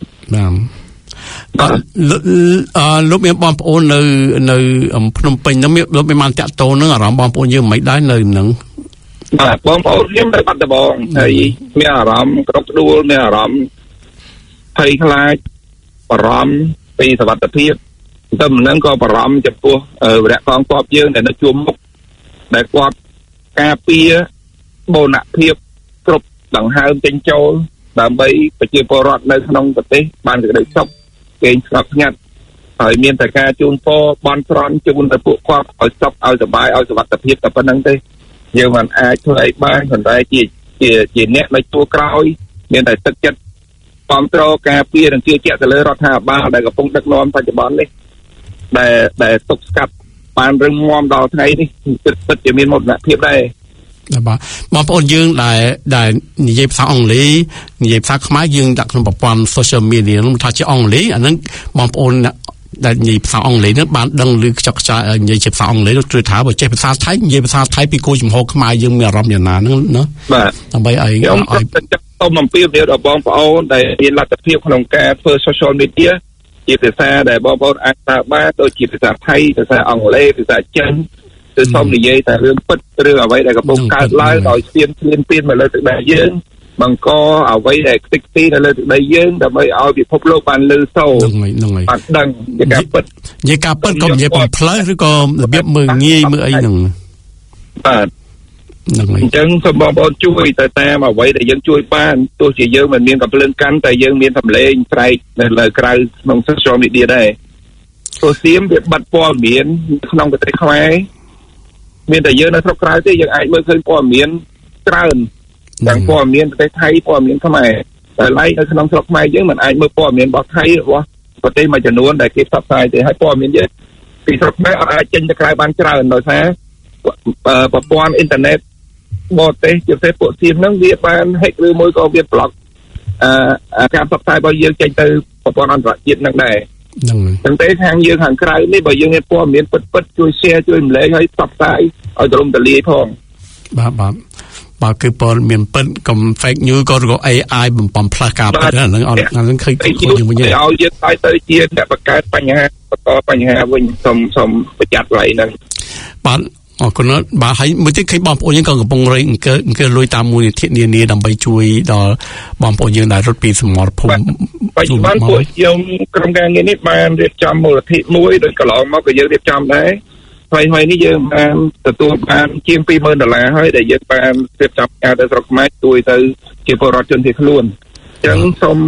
បាទអឺលោកមានបងប្អូននៅនៅភ្នំពេញហ្នឹងលោកមានបានតាក់ទងនឹងអារម្មណ៍បងប្អូនយើងមិនដែរនៅនឹងបាទបងប្អូនខ្ញុំនៅបាត់ដំបងហើយមានអារម្មណ៍គ្រប់ដួលមានអារម្មណ៍ភ័យខ្លាចបារម្ភពីសុវត្ថិភាពតែមិនហ្នឹងក៏បារម្ភចំពោះវរៈកងទ័ពយើងដែលនៅជួមមុខដែលគាត់ការពារបូរណភាពគ្រប់ដង្ហើមចេញចូលដើម្បីប្រជាពលរដ្ឋនៅក្នុងប្រទេសបានសេចក្តីសុខគេស្ងប់ស្ងាត់ហើយមានតែការជូនពរបន់ស្រន់ជូនទៅពួកគាត់ឲ្យសុខឲ្យសុបាយឲ្យសុវត្ថិភាពតែប៉ុណ្្នឹងទេយើងមិនអាចធ្វើអីបានប៉ុន្តែជាជាជាអ្នកនៅជួរក្រោយមានតែទឹកចិត្តគ្រប់គ្រងការពារនិងជឿជាក់ទៅលើរដ្ឋាភិបាលដែលកំពុងដឹកនាំបច្ចុប្បន្ននេះដែលដែលទុកស្កាត់បានរឹងមាំដល់ថ្ងៃនេះពិតពិតជាមានមោទនភាពដែរបាទបងប្អូនយើងដែលដែលនិយាយភាសាអង់គ្លេសនិយាយភាសាខ្មែរយើងដាក់ក្នុងប្រព័ន្ធ social media នោះថាជាអង់គ្លេសអាហ្នឹងបងប្អូនដែលនិយាយភាសាអង់គ្លេសនោះបានដឹងឬខ្ចក់ខ្ចាយនិយាយជាភាសាអង់គ្លេសគឺថាបើចេះភាសាថៃនិយាយភាសាថៃពីគោលចំហខ្មែរយើងមានអារម្មណ៍យ៉ាងណាហ្នឹងណាបាទដើម្បីឲ្យខ្ញុំសូមអំពាវនាវដល់បងប្អូនដែលមានលទ្ធភាពក្នុងការធ្វើ social media ជាភាសាដែលបងប្អូនអាចប្រើបានដូចជាភាសាថៃភាសាអង់គ្លេសភាសាចិនគឺសូមនិយាយតែរឿងពិតរឿងអ្វីដែលកំពុងកើតឡើងដោយស្ពានស្ពានពៀនមកលើទឹកដីយើងបង្កអ្វីដែលខ្ទេចខ្ទីនៅលើទឹកដីយើងដើម្បីឲ្យពិភពលោកបានឮសូរហ្នឹងហើយបានដឹងជាការពិតនិយាយការពិតក៏និយាយបំផ្លើសឬក៏របៀបមើលងាយមើលអីហ្នឹងបាទហ្នឹងហើយអញ្ចឹងសូមបងប្អូនជួយទៅតាមអ្វីដែលយើងជួយបានទោះជាយើងមិនមានកំភ្លើងកាន់តែយើងមានសម្លេងស្រែកនៅលើក្រៅក្នុង social media ដែរព្រោះសៀមវាបាត់ព័ត៌មានក្នុងប្រទេសខ្មែរមានតែយើងនៅស្រុកក្រៅទេយើងអាចមើលឃើញព័ត៌មានច្រើនទាំងព័ត៌មានប្រទេសថៃព័ត៌មានខ្មែរតែឡែកនៅក្នុងស្រុកខ្មែរយើងមិនអាចមើលព័ត៌មានរបស់ថៃរបស់ប្រទេសមួយចំនួនដែលគេផ្សព្វផ្សាយទេហើយព័ត៌មានយើងពីស្រុកខ្មែរអត់អាចចេញទៅក្រៅបានច្រើនដោយសារប្រព័ន្ធអ៊ីនធឺណិតបរទេសជាពិសេសពួកសៀមហ្នឹងវាបាន hack ឬមួយក៏វា block អឺការផ្សព្វផ្សាយរបស់យើងចេញទៅប្រព័ន្ធអន្តរជាតិហ្នឹងដែរហ្នឹងហើយទាំងតែខាងយើងខាងក្រៅនេះបើយើងមានព័ត៌មានពិតពិតជួយ share ជួយរំលែកឲ្យផ្សព្វផ្សាយឲ្យទូលំទូលាយផងបាទបាទបើគឺព័ត៌មានពិតកុំ fake news ក៏ក៏ អេ អាយ បំបំផ្លាស់ការពិតហ្នឹងអត់ហ្នឹងឃើញខ្លួនយើងវិញឲ្យយើងឲ្យទៅជាអ្នកបង្កើតបញ្ហាបន្តបញ្ហាវិញសូមសូមប្រយ័ត្នไว้ហ្នឹងបាទអរគុណបាទហើយមួយទៀតឃើញបងប្អូនយើងក៏កំពុងរែងអង្គើអង្គើលួយតាមមូលនិធិនានាដើម្បីជួយដល់បងប្អូនយើងដែលរត់ពីសមរភូមិបច្ចុប្បន្នពួកយើងក្រុមការងារនេះបានរៀបចំមូលនិធិមួយដោយកន្លងមកក៏យើងរៀបចំដែរហើយហើយនេះយើងបានទទួលបានជាង ពីរម៉ឺន ដុល្លារហើយដែលយើងបានរៀបចំការទៅស្រុកខ្មែរជួយទៅជាពលរដ្ឋជនភៀសខ្លួនអញ្ចឹងសូម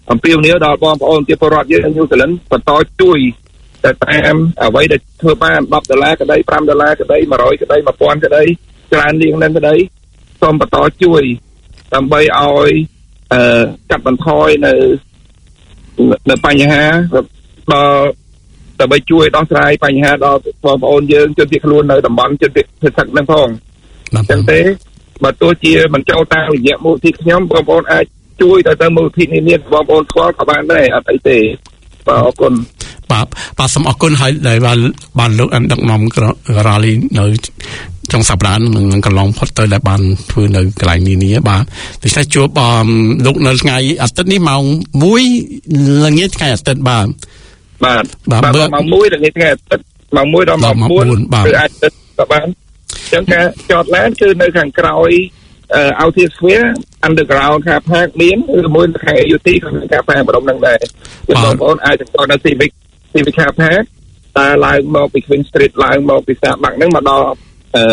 អំពីនេះដល់បងប្អូនជាពលរដ្ឋយើងញូហ្សេឡង់បន្តជួយតែតាមអ្វីដែលធ្វើបានដប់ដុល្លារក្តីប្រាំដុល្លារក្តីមួយរយក្តីមួយពាន់ក្តីច្រើនលៀងនឹងក្តីសូមបន្តជួយដើម្បីឲ្យអឺកាត់បន្ថយនៅនៅបញ្ហាដល់ដើម្បីជួយដោះស្រាយបញ្ហាដល់បងប្អូនយើងជនភៀសខ្លួននៅតំបន់ជនភៀសទឹកហ្នឹងផងអញ្ចឹងទេបើទោះជាមិនចូលតាមរយៈមូលនិធិខ្ញុំបងប្អូនអាចជួយទៅទៅមូលនិធិនេះនេះបងប្អូនស្គាល់ក៏បានដែរអត់អីទេបាទអរគុណបាទបាទសូមអរគុណហើយដែលបានបានលោកដឹកនាំរ៉ាលីនៅចុងសប្តាហ៍នឹងកន្លងផុតទៅដែលបានធ្វើនៅកន្លែងនេះនេះបាទដូច្នេះជួបលោកនៅថ្ងៃអាទិត្យនេះម៉ោងមួយល្ងាចថ្ងៃអាទិត្យបាទបាទបាទម៉ោងមួយល្ងាចថ្ងៃអាទិត្យម៉ោងមួយដល់ម៉ោងបួនគឺអាចទៅក៏បានអញ្ចឹងការចតឡានគឺនៅខាងក្រោយអឺ Outer Sphere Underground ខាងផាកមានឬមួយខាង ยู ที ក៏មានការផ្សាយម្ដងហ្នឹងដែរគឺបងប្អូនអាចទៅដល់នៅ Civic Civic ខាងផាកតែឡើងមកពី Queen Street ឡើងមកពីសាបាក់ហ្នឹងមកដល់អឺ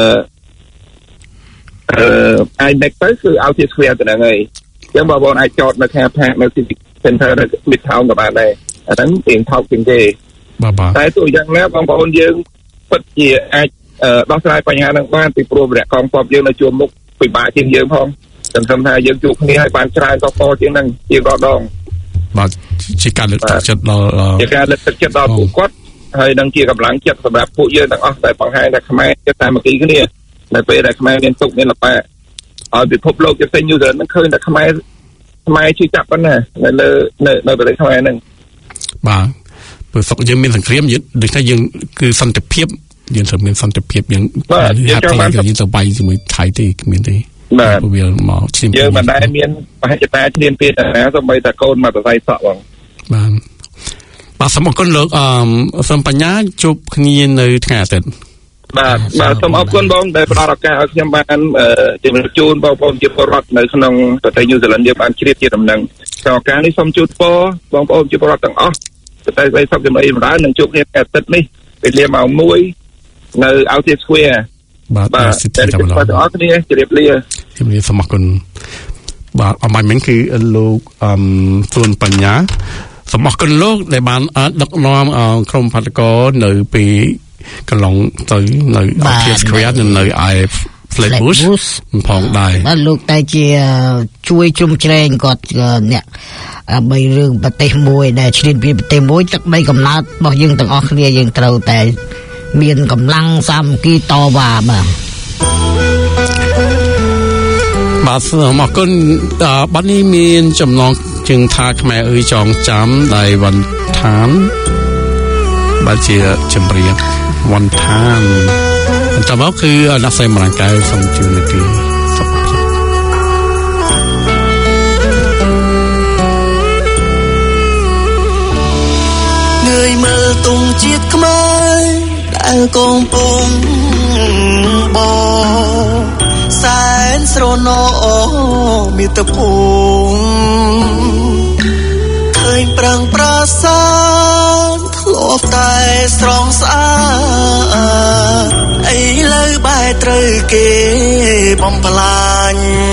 អឺ iMac ទៅគឺ Outer Sphere ទៅហ្នឹងហើយអញ្ចឹងបងប្អូនអាចចតនៅខាងផាកនៅ Civic Center នៅ Midtown ក៏បានដែរអាហ្នឹងទៀងថោកជាងគេបាទបាទតែទោះយ៉ាងណាបងប្អូនយើងពិតជាអាចដោះស្រាយបញ្ហាហ្នឹងបានពីព្រោះរយៈកងទ័ពយើងនៅជួរមុខពិបាកជាងយើងផងសង្ឃឹមថាយើងជួបគ្នាឲ្យបានច្រើនក៏ពជាងហ្នឹងជាដដងបាទជាការលើកទឹកចិត្តដល់ជាការលើកទឹកចិត្តដល់ពួកគាត់ហើយនឹងជាកម្លាំងចិត្តសម្រាប់ពួកយើងទាំងអស់តែបង្ហាញថាខ្មែរចិត្តតែមកគីគ្នានៅពេលដែលខ្មែរមានទុកមានលំបាកឲ្យពិភពលោកជាញូហ្សេឡង់ហ្នឹងឃើញតែខ្មែរខ្មែរជួយចាប់ប៉ុណ្ណានៅលើនៅនៅប្រទេសខ្មែរហ្នឹងបាទព្រោះស្រុកយើងមានសង្គ្រាមយើងដូចថាយើងគឺសន្តិភាពយើងត្រូវមានសន្តិភាពយើងហាត់ខ្លាំងយើងទៅបាយជាមួយថៃទេគ្មានទេបាទវាមកឈ្លានយើងមិនដែលមានបហិច្ចតាឈ្លានពានណាសូម្បីតែកូនមកសរសៃសក់បងបាទបាទសូមអរគុណលោកអឺសូមបញ្ញាជួបគ្នានៅថ្ងៃអាទិត្យបាទបាទសូមអរគុណបងដែលផ្ដល់ឱកាសឲ្យខ្ញុំបានជម្រាបជូនបងប្អូនជាពលរដ្ឋនៅក្នុងប្រទេសញូហ្សេឡង់យើងបានជ្រាបជាដំណឹងក្នុងឱកាសនេះសូមជូនពរបងប្អូនជាពលរដ្ឋទាំងអស់ប្រទេសស្រីសុខចម្រើនចម្រើននឹងជួបគ្នាថ្ងៃអាទិត្យនេះវេលាម៉ោងមួយនៅ Outer Square បាទបាទសិទ្ធិកម្មបាទអរគ្នាជម្រាបលាជម្រាបសូមអរគុណបាទអមមិញគឺលោកអឹមទួនបញ្ញាសូមអរគុណលោកដែលបានដឹកនាំក្រុមបាតកោនៅពីកន្លងទៅនៅ Outer Square នៅឯ Flatbush ផងដែរបាទលោកតែជាជួយជ្រោមជ្រែងគាត់អ្នកបីរឿងប្រទេសមួយដែលឆ្លៀនពីប្រទេសមួយទឹកដីកំណើតរបស់យើងទាំងអស់គ្នាយើងត្រូវតែមានកម្លាំងសាមគ្គីតវ៉ាបាទបាទសូមអរគុណបាត់នេះមានចំណងជើងថាខ្មែរអើយចងចាំដែលវ៉ាន់ឋានបាទជាចម្រៀងវ៉ាន់ឋានតើមកគឺអ្នកស្រីមរងកែវសូមជូននាទីងើយមើលទងជាតិខ្មែរដែលកំពុងបសែនស្រណោមាតុភូមិឃើញប្រាំងប្រាសាទធ្លាប់តែស្រងស្អាតអីលើបែរត្រូវគេបំផ្លាញ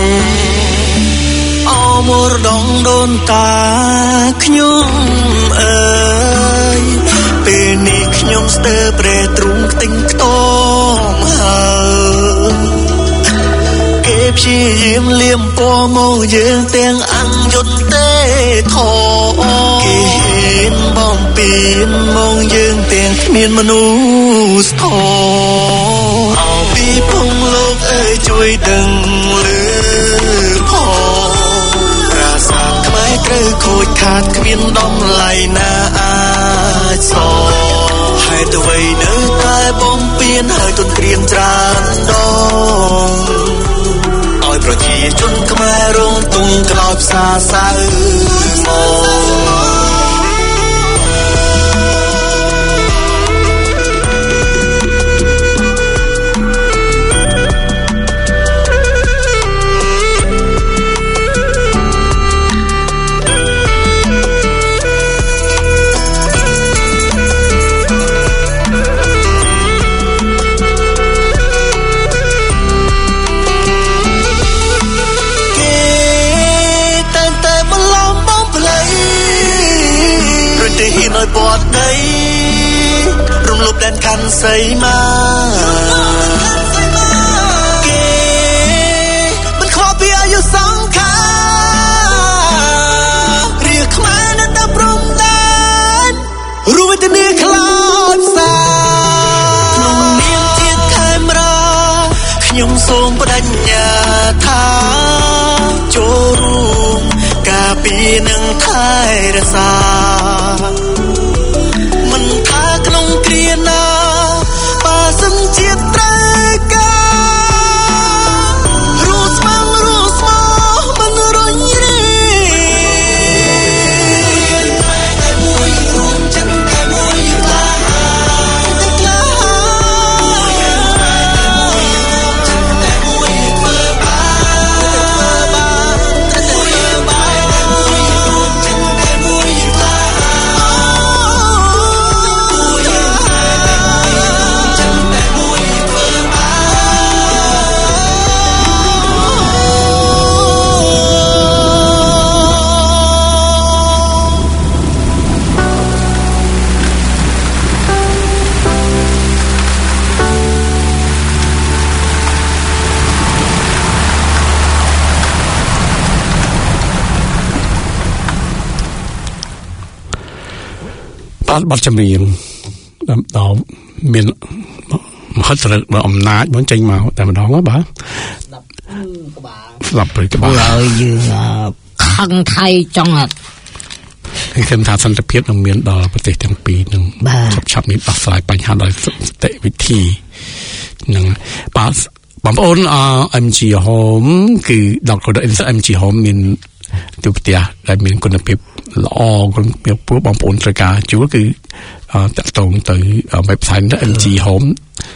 អមរដងដូនតាខ្ញុំអើយពេលនេះខ្ញុំស្ទើរប្រែទ្រូងខ្ទេញខ្ទមហើយគេព្យាយាមលៀមពណ៌មកយើងទាំងអញ្ញុតទេខគេហ៊ានបំពេញមកយើងទាំងគ្មានមនុស្សធម៌អោពីភូមិលោកអើយជួយដឹងលើផងប្រាសាទខ្មែរត្រូវខូចខាតគ្មានដំឡៃណាអាចសហេតុអ្វីនៅតែបំពេញហើយទន្ទ្រានច្រើនដងឲ្យប្រជាជនខ្មែររងទុំក្លោបសាសៅមកនខាន់ស្អីមកគេមិនខ្វល់ពីអាយុសង្ខាររៀបខ្មែរនៅដល់ព្រំដែនរួមវេទនាខ្លោចផ្សាក្នុងនាមជាខេមរាខ្ញុំសូមបដិញ្ញាថាចូលរួមការពារនិងថែរក្សាមិនថាក្នុងគ្រាណាបើសិនជាត្រូវការរੂស្មាំងរੂស្មោះមិនរញរេតែមួយរួមចិត្តតែមួយក្លាហានតែក្លាហានតែមួយធ្វើបានតែមួយបានមួយរួមចិត្តតែមួយក្លាបាទបាត់ចម្រៀងដល់មានមហិទ្ធិរបស់អំណាចមកចេញមកតែម្ដងបាទស្លាប់ព្រឹកក្បាលហើយយើងខឹងថៃចង់អត់ខ្ញុំថាសន្តិភាពនឹងមានដល់ប្រទេសទាំងពីរនឹងឆាប់ៗនេះដោះស្រាយបញ្ហាដោយសន្តិវិធីនឹងបាទបងប្អូនអ เอ็ม จี Home គឺដល់គាត់ เอ็ม จี Home មានទូផ្ទះដែលមានគុណភាពល្អគុណភាពពួកបងប្អូនត្រូវការជួលគឺតាក់ទងទៅ website เอ็ม จี Home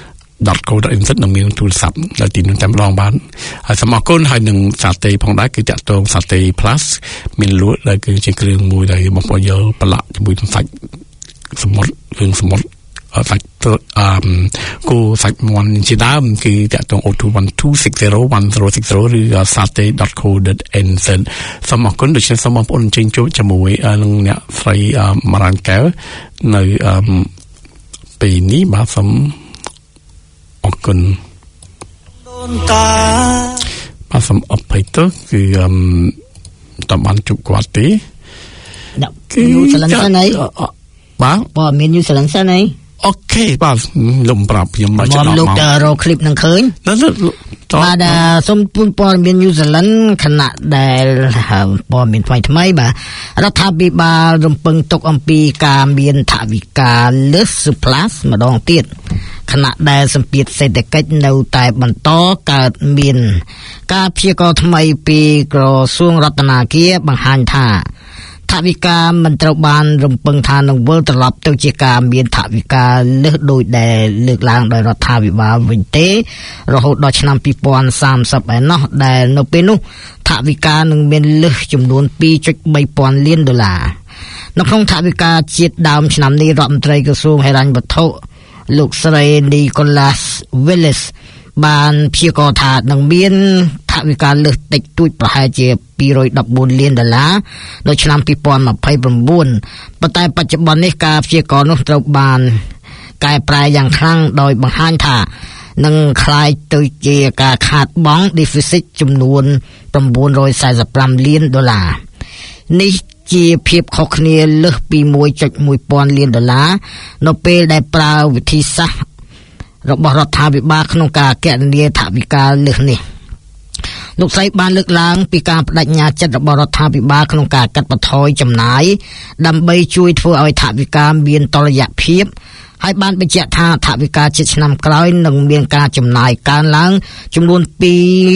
dot co dot nz នឹងមានទូរស័ព្ទដល់ទីនោះតែម្ដងបានហើយសូមអរគុណហើយនឹងសាតេផងដែរគឺតាក់ទងសាតេ plus មានលក់ដែលគឺជាគ្រឿងមួយដែលបងប្អូនយកប្រឡាក់ជាមួយនឹងសាច់សមុទ្ររឿងសមុទ្រសាច់អឺគូសាច់មាន់ជាដើមគឺតាក់ទង zero two one two six zero one zero six zero ឬ sate dot co dot nz សូមអរគុណដូច្នេះសូមបងប្អូនចេញចូលជាមួយនឹងអ្នកស្រីម៉ារ៉ាន់កែវនៅពេលនេះបាទសូមអរគុណដូនតាបាទសូមអភ័យទោសគឺតបានជួបគាត់ទេគឺយូរស្លឹងសិនអីបាទបើមានយូរស្លឹងសិនអីអូខេបាទលំប្រាប់ខ្ញុំមកចាំលោកទៅរកคลิปនឹងឃើញបាទសូមពូនព័ត៌មានញូហ្សេឡង់ខណៈដែលព័ត៌មានថ្មីថ្មីបាទរដ្ឋាភិបាលរំពឹងទុកអំពីការមានថវិកាលើស surplus ម្ដងទៀតខណៈដែលសម្ពាធសេដ្ឋកិច្ចនៅតែបន្តកើតមានការព្យាករណ៍ថ្មីពីក្រសួងរដ្ឋាភិបាលបង្ហាញថាថវិកាមិនត្រូវបានរំពឹងថានឹងវិលត្រឡប់ទៅជាការមានថវិកាលើសដោយដែលលើកឡើងដោយរដ្ឋាភិបាលវិញទេរហូតដល់ឆ្នាំtwo thousand thirtyឯណោះដែលនៅពេលនោះថវិកានឹងមានលើសចំនួនtwo point threeពាន់លានដុល្លារនៅក្នុងថវិកាជាតិដើមឆ្នាំនេះរដ្ឋមន្ត្រីក្រសួងហិរញ្ញវត្ថុលោកស្រី Nicholas Willis បានព្យាករណ៍ថានឹងមានថវិកាលើសតិចតួចប្រហែលជាtwo hundred fourteenលានដុល្លារនៅឆ្នាំtwo thousand twenty-nine ប៉ុន្តែបច្ចុប្បន្ននេះការព្យាករណ៍នោះត្រូវបានកែប្រែយ៉ាងខ្លាំងដោយបង្ហាញថានឹងคล้ายទៅជាការខាតបង់ deficit ចំនួនnine hundred forty-fiveលានដុល្លារនេះជាភាពខុសគ្នាលើសពីone point oneពាន់លានដុល្លារនៅពេលដែលប្រើវិធីសាស្ត្ររបស់រដ្ឋាភិបាលក្នុងការគណនាថវិកាលើសនេះលោកស្រីបានលើកឡើងពីការបដិញ្ញាចិត្តរបស់រដ្ឋាភិបាលក្នុងការកាត់បន្ថយចំណាយដើម្បីជួយធ្វើឲ្យថវិកាមានតុល្យភាពហើយបានបញ្ជាក់ថាថវិកាជាតិឆ្នាំក្រោយនឹងមានការចំណាយកើនឡើងចំនួនtwo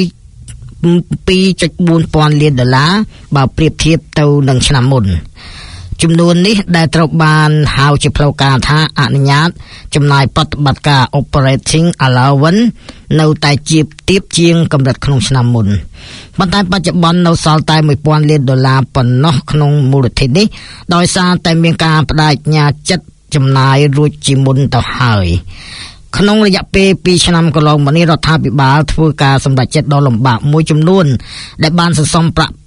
point fourពាន់លានដុល្លារបើប្រៀបធៀបទៅនឹងឆ្នាំមុនចំនួននេះដែលត្រូវបានហៅជាផ្លូវការថាអនុញ្ញាតចំណាយប្រតិបត្តិការ operating allowance នៅតែជាទាបជាងកម្រិតក្នុងឆ្នាំមុនប៉ុន្តែបច្ចុប្បន្ននៅសល់តែone thousandលានដុល្លារប៉ុណ្ណោះក្នុងមូលធននេះដោយសារតែមានការបដិញ្ញាចិត្តចំណាយរួចជាមុនទៅហើយក្នុងរយៈពេលtwoឆ្នាំកន្លងមកនេះរដ្ឋាភិបាលធ្វើការសម្រេចចិត្តដ៏លំបាកមួយចំនួនដែលបានសន្សំប្រាក់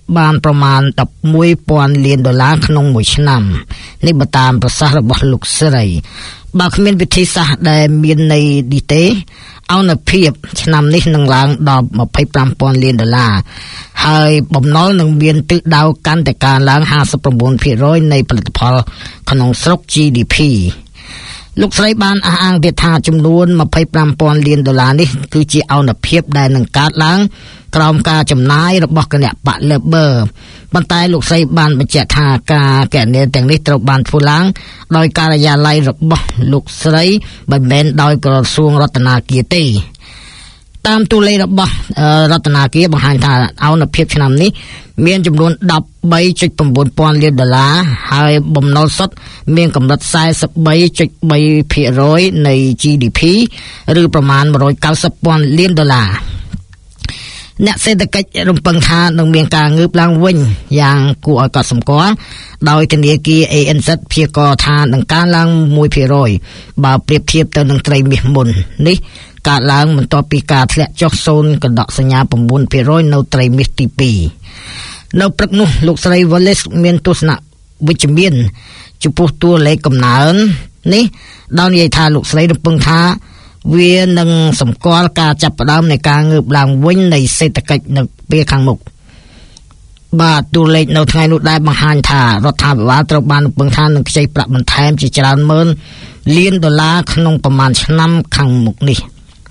បានប្រមាណដប់មួយពាន់លានដុល្លារក្នុងមួយឆ្នាំនេះបើតាមប្រសាសន៍របស់លោកស្រីបើគ្មានវិធីសាស្ត្រដែលមានន័យនេះទេអនុភាពឆ្នាំនេះនឹងឡើងដល់ยี่สิบห้าពាន់លានដុល្លារហើយបំណុលនឹងមានទិសដៅកាន់តែកើនឡើងห้าสิบเก้าភាគរយ នៃផលិតផលក្នុងស្រុក จี ดี พี លោកស្រីបានអះអាងទៀតថាចំនួនยี่สิบห้าពាន់លានដុល្លារនេះគឺជាអនុភាពដែលនឹងកើតឡើងក្រោមការចំណាយរបស់គណៈបក Labor ប៉ុន្តែលោកស្រីបានបញ្ជាក់ថាការកណនាទាំងនេះត្រូវបានធ្វើឡើងដោយការិយាល័យរបស់លោកស្រីមិនមែនដោយក្រសួងរដ្ឋាភិបាលទេតាមតួលេខរបស់រដ្ឋាភិបាលបង្ហាញថាអនុភាពឆ្នាំនេះមានចំនួន ដប់បី จุด เก้า ពាន់លានដុល្លារហើយបំណុលសុទ្ធមានកម្រិត สี่สิบสามจุดสาม ភាគរយ នៃ จี ดี พี ឬប្រមាណmột trăm九mươiពាន់លានដុល្លារអ្នកសេដ្ឋកិច្ចរំពឹងថានឹងមានការងើបឡើងវិញយ៉ាងគួរឲ្យកត់សម្គាល់ដោយធនាគារ เอ เอ็น ซี ព្យាករណ៍ថានឹងកើនឡើង មួយភាគរយ បើប្រៀបធៀបទៅនឹងត្រីមាសមុននេះកើតឡើងបន្ទាប់ពីការធ្លាក់ចុះ ศูนย์ កណ្ដកសញ្ញា chín ភាគរយ នៅត្រីមាសទីពីរនៅព្រឹកនោះលោកស្រី Wallace មានទស្សនៈវិជ្ជមានចំពោះតួលេខកំណើននេះដោយនិយាយថាលោកស្រីរំពឹងថាវានឹងសម្គាល់ការចាប់ផ្ដើមនៃការងើបឡើងវិញនៃសេដ្ឋកិច្ចនៅពេលខាងមុខបាទតួលេខនៅថ្ងៃនោះដែរបង្ហាញថារដ្ឋាភិបាលត្រូវបានរំពឹងថានឹងខ្ចីប្រាក់បន្ថែមជាច្រើនម៉ឺនលានដុល្លារក្នុងប្រមាណឆ្នាំខាងមុខនេះ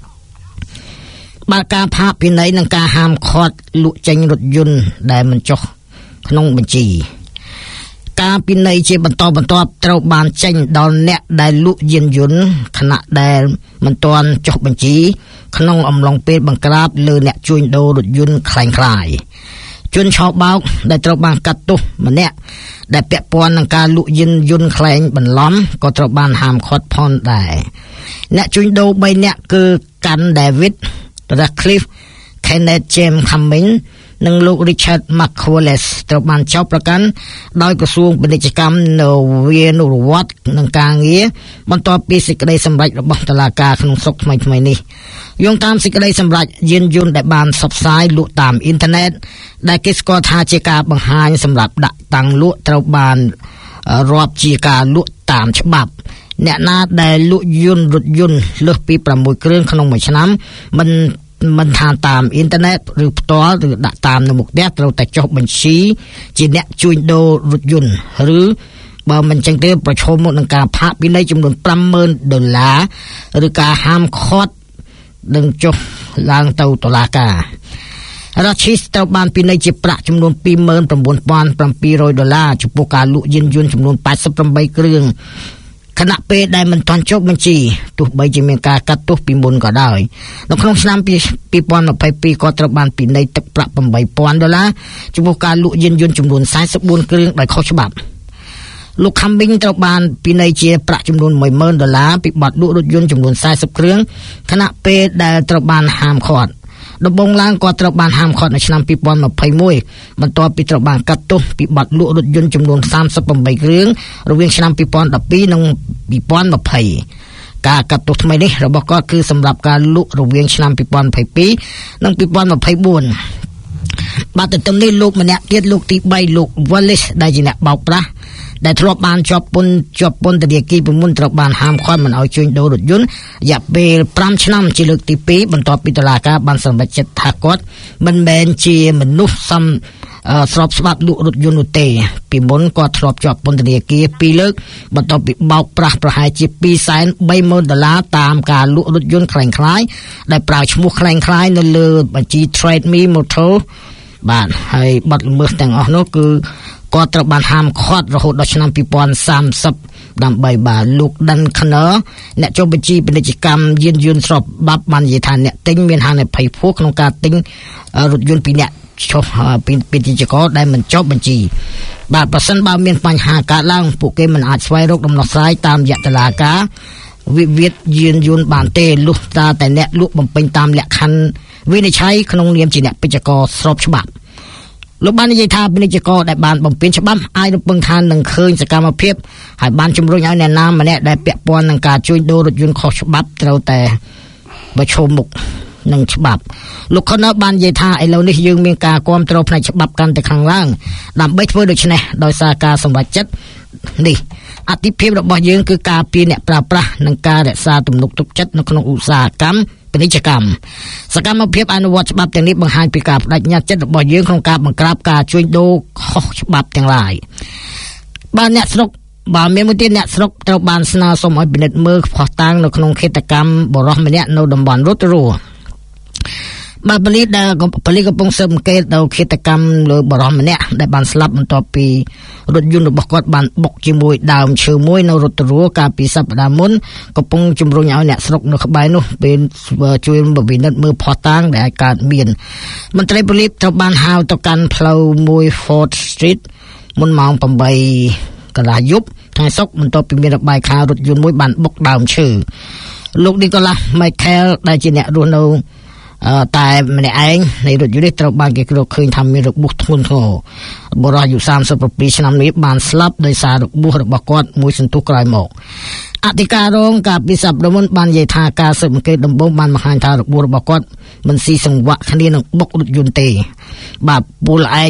បាទការផាកពិន័យនិងការហាមឃាត់លក់ចេញរថយន្តដែលមិនចុះក្នុងបញ្ជីការពិន័យជាបន្តបន្ទាប់ត្រូវបានចេញដល់អ្នកដែលលក់យានយន្តខណៈដែលមិនទាន់ចុះបញ្ជីក្នុងអំឡុងពេលបង្ក្រាបលើអ្នកជួញដូររថយន្តคล้ายคล้ายជនឆោបោកដែលត្រូវបានកាត់ទោសម្នាក់ដែលពាក់ព័ន្ធនឹងការលក់យានយន្តคล้ายបន្លំក៏ត្រូវបានហាមឃាត់ផងដែរអ្នកជួញដូរបីនាក់គឺកាន់ David Radcliffe Kenneth James Cummings និងលោក Richard McCauley ត្រូវបានចោទប្រកាន់ដោយក្រសួងពាណិជ្ជកម្មនៅវានុវត្តន៍នឹងការងារបន្ទាប់ពីសេចក្តីសម្រេចរបស់តុលាការក្នុងស្រុកថ្មីៗនេះយោងតាមសេចក្តីសម្រេចយានយន្តដែលបានផ្សព្វផ្សាយលក់តាមអ៊ីនធឺណិតដែលគេស្គាល់ថាជាការបង្ហាញសម្រាប់ដាក់តាំងលក់ត្រូវបានរាប់ជាការលក់តាមច្បាប់អ្នកណាដែលលក់យន្តរថយន្តលើសពីប្រាំមួយគ្រឿងក្នុងមួយឆ្នាំមិនមិនថាតាមអ៊ីនធឺណិតឬផ្ទាល់ឬដាក់តាមនៅមុខផ្ទះត្រូវតែចុះបញ្ជីជាអ្នកជួញដូររថយន្តឬបើមិនចឹងទេប្រឈមមុខនឹងការផាកពិន័យចំនួន ប្រាំម៉ឺនដុល្លារឬការហាមឃាត់នឹងចុះឡើងទៅតុលាការRatchis ត្រូវបានពិន័យជាប្រាក់ចំនួន ពីរម៉ឺនប្រាំបួនពាន់ប្រាំពីររយដុល្លារចំពោះការលក់យានយន្តចំនួន แปดสิบแปด គ្រឿងខណៈពេលដែលមិនទាន់ចុះបញ្ជីទោះបីជាមានការកាត់ទោសពីមុនក៏ដោយនៅក្នុងឆ្នាំពីរពាន់ម្ភៃពីរក៏ត្រូវបានពិន័យទឹកប្រាក់ ប្រាំបីពាន់ដុល្លារចំពោះការលក់យានយន្តចំនួន สี่สิบสี่ គ្រឿងដោយខុសច្បាប់លោក Cummings ត្រូវបានពិន័យជាប្រាក់ចំនួន មួយម៉ឺនដុល្លារពីបទលក់រថយន្តចំនួន สี่สิบ គ្រឿងខណៈពេលដែលត្រូវបានហាមឃាត់ដំបូងឡើងគាត់ត្រូវបានហាមឃាត់នៅឆ្នាំពីរពាន់ម្ភៃមួយបន្ទាប់ពីត្រូវបានកាត់ទោសពីបទលក់រថយន្តចំនួន សាមសិបប្រាំបី គ្រឿងរវាងឆ្នាំពីរពាន់ដប់ពីរនិងពីរពាន់ម្ភៃការកាត់ទោសថ្មីនេះរបស់គាត់គឺសម្រាប់ការលក់រវាងឆ្នាំពីរពាន់ម្ភៃពីរនិងពីរពាន់ម្ភៃបួនបាទទៅតាមនេះលោកម្នាក់ទៀតលោកទីបីលោក Wallace ដែលជាអ្នកបោកប្រាស់ដែលធ្លាប់បានជាប់ពន្ធជាប់ពន្ធនាគារពីមុនត្រូវបានហាមឃាត់មិនឲ្យជួញដូររថយន្តរយៈពេលប្រាំឆ្នាំជាលើកទីពីរបន្ទាប់ពីតុលាការបានសម្រេចចិត្តថាគាត់មិនមែនជាមនុស្សសមស្របច្បាប់លក់រថយន្តនោះទេពីមុនគាត់ធ្លាប់ជាប់ពន្ធនាគារពីរលើកបន្ទាប់ពីបោកប្រាស់ប្រហែលជា ពីរសែនបីម៉ឺនដុល្លារតាមការលក់រថយន្តคล้ายៗដែលប្រើឈ្មោះคล้ายៗនៅលើបញ្ជី Trade Me Motor បាទហើយបទល្មើសទាំងអស់នោះគឺគាត់ត្រូវបានហាមឃាត់រហូតដល់ឆ្នាំពីរពាន់សាមសិបដើម្បីបាទលោក Duncanner អ្នកចុះបញ្ជីពាណិជ្ជកម្មយានយន្តស្របច្បាប់បាននិយាយថាអ្នកទិញមានហានិភ័យខ្ពស់ក្នុងការទិញរថយន្តពីអ្នកចុះពីពាណិជ្ជករដែលមិនចុះបញ្ជីបាទប្រសិនបើមានបញ្ហាកើតឡើងពួកគេមិនអាចស្វែងរកដំណោះស្រាយតាមរយៈតុលាការវិវាទយានយន្តបានទេលុះត្រាតែអ្នកលក់បំពេញតាមលក្ខខណ្ឌវិនិច្ឆ័យក្នុងនាមជាអ្នកពាណិជ្ជករស្របច្បាប់លោកបាននិយាយថាពាណិជ្ជករដែលបានបំពេញច្បាប់អាចរំពឹងថានឹងឃើញសកម្មភាពហើយបានជំរុញឲ្យអ្នកណាម្នាក់ដែលពាក់ព័ន្ធនឹងការជួញដូររថយន្តខុសច្បាប់ត្រូវតែប្រឈមមុខនិងច្បាប់លោកខុនបាននិយាយថាឥឡូវនេះយើងមានការគាំទ្រផ្នែកច្បាប់កាន់តែខ្លាំងឡើងដើម្បីធ្វើដូច្នេះដោយសារការសម្រេចចិត្តនេះអតិភិបរបស់យើងគឺការពារអ្នកប្រើប្រាស់និងការរក្សាទំនុកទុកចិត្តនៅក្នុងឧស្សាហកម្មពាណិជ្ជកម្មសកម្មភាពអនុវត្តច្បាប់ទាំងនេះបង្ហាញពីការបដិញ្ញាចិត្តរបស់យើងក្នុងការបង្ក្រាបការជួញដូរខុសច្បាប់ទាំងឡាយបាទអ្នកស្រុកបាទមានមួយទៀតអ្នកស្រុកត្រូវបានស្នើសុំឲ្យពិនិត្យមើលភស្តុតាងនៅក្នុងឃាតកម្មបរិសម្នាក់នៅតំបន់រត់រួបាទប៉ូលីសដែលប៉ូលីសកំពុងស៊ើបអង្កេតទៅឃាតកម្មលើបរិសម្នាក់ដែលបានស្លាប់បន្ទាប់ពីរថយន្តរបស់គាត់បានបុកជាមួយដើមឈើមួយនៅរត់រួកាលពីសប្តាហ៍មុនកំពុងជំរុញឲ្យអ្នកស្រុកនៅក្បែរនោះពេលជួយពិនិត្យមើលភស្តុតាងដែលអាចកើតមានមន្ត្រីប៉ូលីសត្រូវបានហៅទៅកាន់ផ្លូវមួយ Ford Street មុនម៉ោង8កន្លះយប់ថ្ងៃសុក្របន្ទាប់ពីមានរបាយការណ៍រថយន្តមួយបានបុកដើមឈើលោក Nicholas Michael ដែលជាអ្នករស់នៅតែម្នាក់ឯងនៃរថយន្តនេះត្រូវបានគេរកឃើញថាមានរបួសធ្ងន់ធ្ងរបុរសអាយុសាមសិបពីរឆ្នាំនេះបានស្លាប់ដោយសាររបួសរបស់គាត់មួយសន្ទុះក្រោយមកអធិការរងកាលពីសប្តាហ៍មុនបាននិយាយថាការស៊ើបអង្កេតដំបូងបានបង្ហាញថារបួសរបស់គាត់មិនស៊ីសង្វាក់គ្នានឹងបុករថយន្តទេបាទពលឯក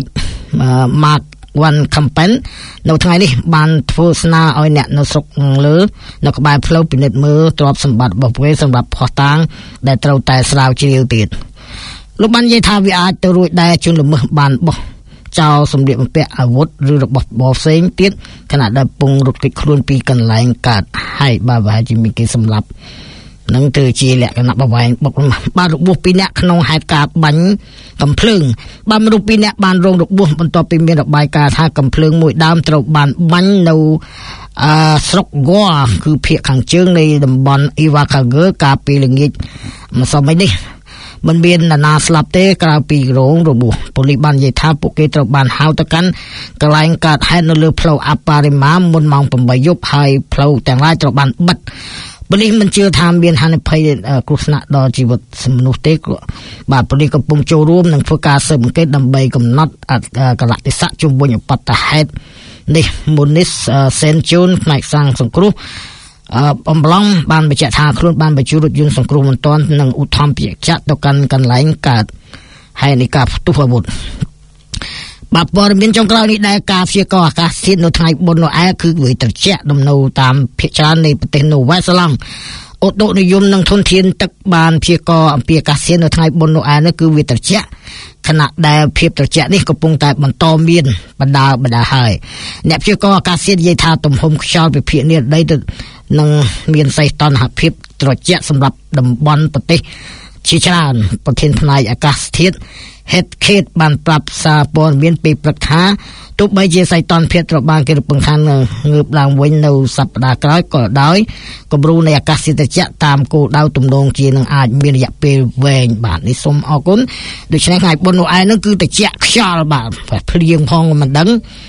Mark One Campaign នៅថ្ងៃនេះបានធ្វើស្នើឲ្យអ្នកនៅស្រុកលើនៅក្បែរផ្លូវពិនិត្យមើលទ្រព្យសម្បត្តិរបស់ពួកគេសម្រាប់ភស្តុតាងដែលត្រូវតែស្រាវជ្រាវទៀតលោកបាននិយាយថាវាអាចទៅរួចដែរជនល្មើសបានបោះចោលសម្លៀកបំពាក់អាវុធឬរបស់របរផ្សេងទៀតខណៈដែលពងរត់គេចខ្លួនពីកន្លែងកើតហើយបាទប្រហែលជាមានគេសម្លាប់នឹងទៅជាលក្ខណៈបវែងបុកបាទរបួសពីរនាក់ក្នុងហេតុការណ៍បាញ់កំភ្លើងបាទមនុស្សពីរនាក់បានរងរបួសបន្ទាប់ពីមានរបាយការណ៍ថាកំភ្លើងមួយដើមត្រូវបានបាញ់នៅអឺស្រុកហ្គ័រគឺភាគខាងជើងនៃតំបន់ Ivakager កាលពីល្ងាចម្សិលមិញនេះមិនមាននរណាស្លាប់ទេក្រៅពីរងរបួសប៉ូលីសបាននិយាយថាពួកគេត្រូវបានហៅទៅកាន់កន្លែងកើតហេតុនៅលើផ្លូវអប៉ារីម៉ាមុនម៉ោង8យប់ហើយផ្លូវទាំងឡាយត្រូវបានបិទប៉ូលីសមិនជឿថាមានហានិភ័យគ្រោះថ្នាក់ដល់ជីវិតមនុស្សទេបាទប៉ូលីសកំពុងចូលរួមនិងធ្វើការស៊ើបអង្កេតដើម្បីកំណត់កលៈទេសៈជុំវិញឧបទ្ទហេតុនេះមុននេះសេនជូនផ្នែកសាងសង្គ្រោះអំឡុងបានបញ្ជាក់ថាខ្លួនបានបញ្ជូនរថយន្តសង្គ្រោះបន្ទាន់និងឧទ្ធម្ភាគចក្រទៅកាន់កន្លែងកើតហើយនៃការផ្ទុះអាវុធបាទព័ត៌មានចុងក្រោយនេះដែលការព្យាករណ៍អាកាសធាតុនៅថ្ងៃបុណ្យណូអែលគឺវាត្រជាក់ដំណើរតាមភាគច្រើននៃប្រទេសនូវែលសេឡង់ឧតុនិយមនិងធនធានទឹកបានព្យាករណ៍អំពីអាកាសធាតុនៅថ្ងៃបុណ្យណូអែលនេះគឺវាត្រជាក់ខណៈដែលភាពត្រជាក់នេះកំពុងតែបន្តមានបណ្ដាបណ្ដាហើយអ្នកព្យាករណ៍អាកាសធាតុនិយាយថាទំហំខ្យល់វិភាគនិរដីទៅនឹងមានសីតុណ្ហភាពត្រជាក់សម្រាប់តំបន់ប្រទេសជាច្រើនប្រធានផ្នែកអាកាសធាតុ Head Kate បានប្រាប់សារព័ត៌មានពេលព្រឹកថាទោះបីជាសីតុណ្ហភាពត្រូវបានគេរំពឹងថានឹងងើបឡើងវិញនៅសប្តាហ៍ក្រោយក៏ដោយគំរូនៃអាកាសធាតុត្រជាក់តាមគោលដៅទំនងជានឹងអាចមានរយៈពេលវែងបាទនេះសូមអរគុណដូច្នេះថ្ងៃបុណ្យណូអែលនឹងគឺត្រជាក់ខ្យល់បាទភ្លៀងផងមិនដឹង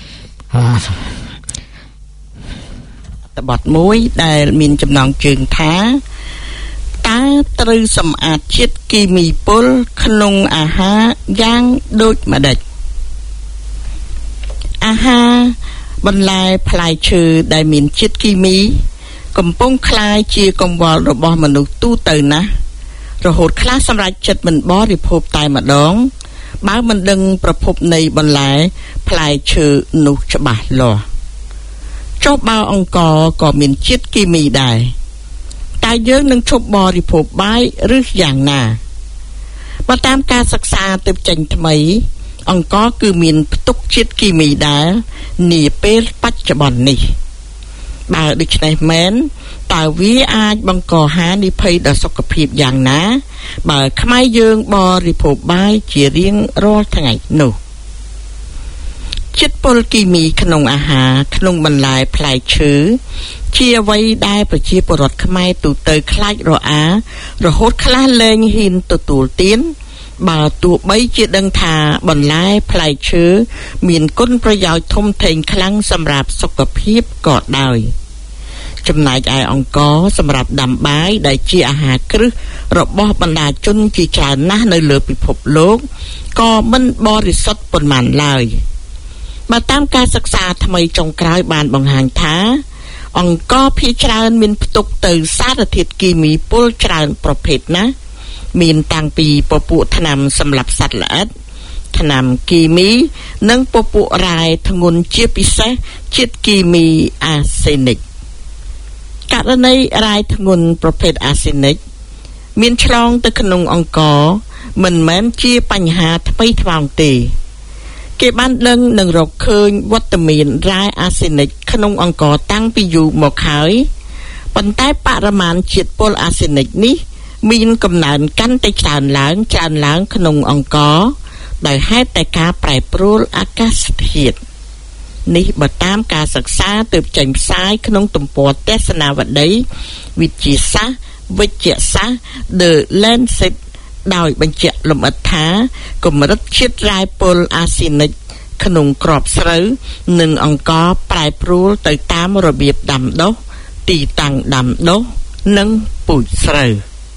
តបត់មួយដែលមានចំណងជើងថាតើត្រូវសម្អាតជាតិគីមីពុលក្នុងអាហារយ៉ាងដូចម្ដេចអាហារបន្លែផ្លែឈើដែលមានជាតិគីមីកំពុងคล้ายជាកង្វល់របស់មនុស្សទូទៅណាស់រហូតខ្លះសម្រេចចិត្តមិនបរិភោគតែម្ដងបើមិនដឹងប្រភពនៃបន្លែផ្លែឈើនោះច្បាស់លាស់ចុះបើអង្ករក៏មានជាតិគីមីដែរតែយើងនឹងឈប់បរិភោគបាយឬយ៉ាងណាបើតាមការសិក្សាទើបចេញថ្មីអង្ករគឺមានផ្ទុកជាតិគីមីដែរនាពេលបច្ចុប្បន្ននេះបើដូច្នេះមែនតើវាអាចបង្កហានិភ័យដល់សុខភាពយ៉ាងណាបើខ្មែរយើងបរិភោគបាយជារៀងរាល់ថ្ងៃនោះជាតិពុលគីមីក្នុងអាហារក្នុងបន្លែផ្លែឈើជាអ្វីដែលប្រជាពលរដ្ឋខ្មែរទូទៅខ្លាចរអារហូតខ្លះលែងហ៊ានទទួលទានបើទោះបីជាដឹងថាបន្លែផ្លែឈើមានគុណប្រយោជន៍ធំធេងខ្លាំងសម្រាប់សុខភាពក៏ដោយចំណែកឯអង្ករសម្រាប់ដាំបាយដែលជាអាហារគ្រឹះរបស់បណ្ដាជនជាច្រើនណាស់នៅលើពិភពលោកក៏មិនបរិសុទ្ធប៉ុន្មានឡើយបើតាមការសិក្សាថ្មីចុងក្រោយបានបង្ហាញថាអង្ករភាគច្រើនមានផ្ទុកទៅសារធាតុគីមីពុលច្រើនប្រភេទណាមានតាំងពីពពួកថ្នាំសម្រាប់សត្វល្អិតថ្នាំគីមីនិងពពួករ៉ែធ្ងន់ជាពិសេសជាតិគីមីអាសេនិកករណីរ៉ែធ្ងន់ប្រភេទអាសេនិកមានឆ្លងទៅក្នុងអង្ករមិនមែនជាបញ្ហាថ្មីថ្មោងទេគេបានដឹងនិងរកឃើញវត្តមានរ៉ែអាសេនិកក្នុងអង្ករតាំងពីយូរមកហើយប៉ុន្តែបរិមាណជាតិពុលអាសេនិកនេះមានកំណើនកាន់តែច្រើនឡើងច្រើនឡើងក្នុងអង្ករដោយហេតុតែការប្រែប្រួលអាកាសធាតុនេះបើតាមការសិក្សាទើបចេញផ្សាយក្នុងទំព័រទស្សនាវដ្តីវិទ្យាសាស្ត្រវិទ្យាសាស្ត្រ The Lancet ដោយបញ្ជាក់លម្អិតថាកម្រិតជាតិរ៉ែពុលអាសេនិកក្នុងគ្រាប់ស្រូវនិងអង្ករប្រែប្រួលទៅតាមរបៀបដាំដុះទីតាំងដាំដុះនិងពូជស្រូវ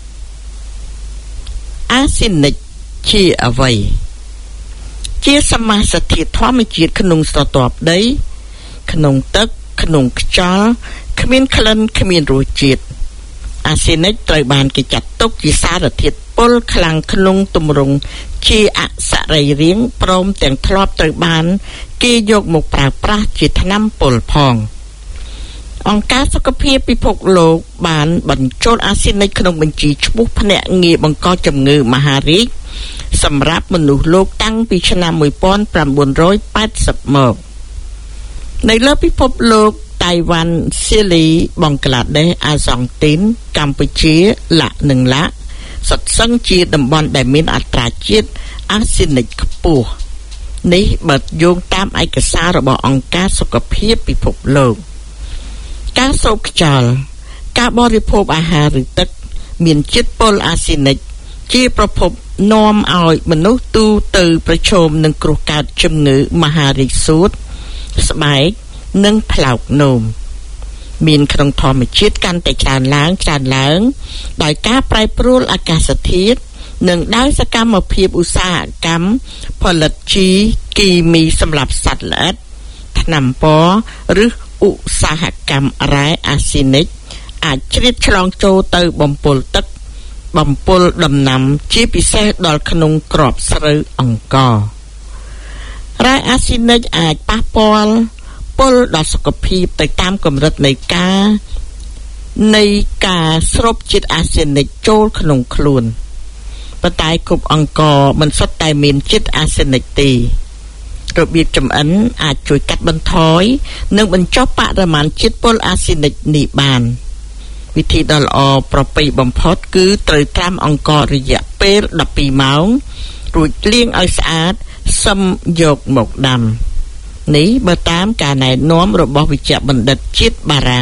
អាសេនិកជាអ្វីជាសមាសធាតុធម្មជាតិក្នុងស្រទាប់ដីក្នុងទឹកក្នុងខ្យល់គ្មានក្លិនគ្មានរសជាតិអាសេនិកត្រូវបានគេចាត់ទុកជាសារធាតុពុលខ្លាំងក្នុងទម្រង់ជាអសរីរាង្គព្រមទាំងធ្លាប់ត្រូវបានគេយកមកប្រើប្រាស់ជាថ្នាំពុលផងអង្គការសុខភាពពិភពលោកបានបញ្ចូលអាសេនិកក្នុងបញ្ជីឈ្មោះភ្នាក់ងារបង្កជំងឺមហារីកសម្រាប់មនុស្សលោកតាំងពីឆ្នាំmột nghìn chín trăm tám mươiមកនៅលើពិភពលោកតៃវ៉ាន់ស៊ីលីបង់ក្លាដេសអាសង់ទីនកម្ពុជាឡាក់និងឡាក់សុទ្ធសឹងជាតំបន់ដែលមានអត្រាជាតិអាសេនិកខ្ពស់នេះបើយោងតាមឯកសាររបស់អង្គការសុខភាពពិភពលោកការសោកខ្យល់ការបរិភោគអាហារឬទឹកមានជាតិពុលអាសេនិកជាប្រភពនាំឲ្យមនុស្សទូទៅប្រឈមនឹងគ្រោះកើតជំងឺមហារីកសួតស្បែកនិងផ្លោកនោមមានក្នុងធម្មជាតិកាន់តែច្រើនឡើងច្រើនឡើងដោយការប្រែប្រួលអាកាសធាតុនិងដោយសកម្មភាពឧស្សាហកម្មផលិតជីគីមីសម្រាប់សត្វល្អិតថ្នាំពណ៌ឬឧស្សាហកម្មរ៉ែអាសេនិកអាចជ្រាបឆ្លងចូលទៅបំពុលទឹកបំពុលដំណាំជាពិសេសដល់ក្នុងគ្រាប់ស្រូវអង្កររ៉ែអាសេនិកអាចប៉ះពាល់ពុលដល់សុខភាពទៅតាមកម្រិតនៃការនៃការស្រូបជាតិអាសេនិកចូលក្នុងខ្លួនប៉ុន្តែគ្រប់អង្ករមិនសុទ្ធតែមានជាតិអាសេនិកទេរបៀបចម្អិនអាចជួយកាត់បន្ថយនិងបញ្ចុះបរិមាណជាតិពុលអាសេនិកនេះបានវិធីដ៏ល្អប្រពៃបំផុតគឺត្រូវត្រាំអង្កររយៈពេលដប់ពីរម៉ោងរួចលាងឲ្យស្អាតសឹមយកមកដាំនេះបើតាមការណែនាំរបស់វិជ្ជបណ្ឌិតជាតិបារាំង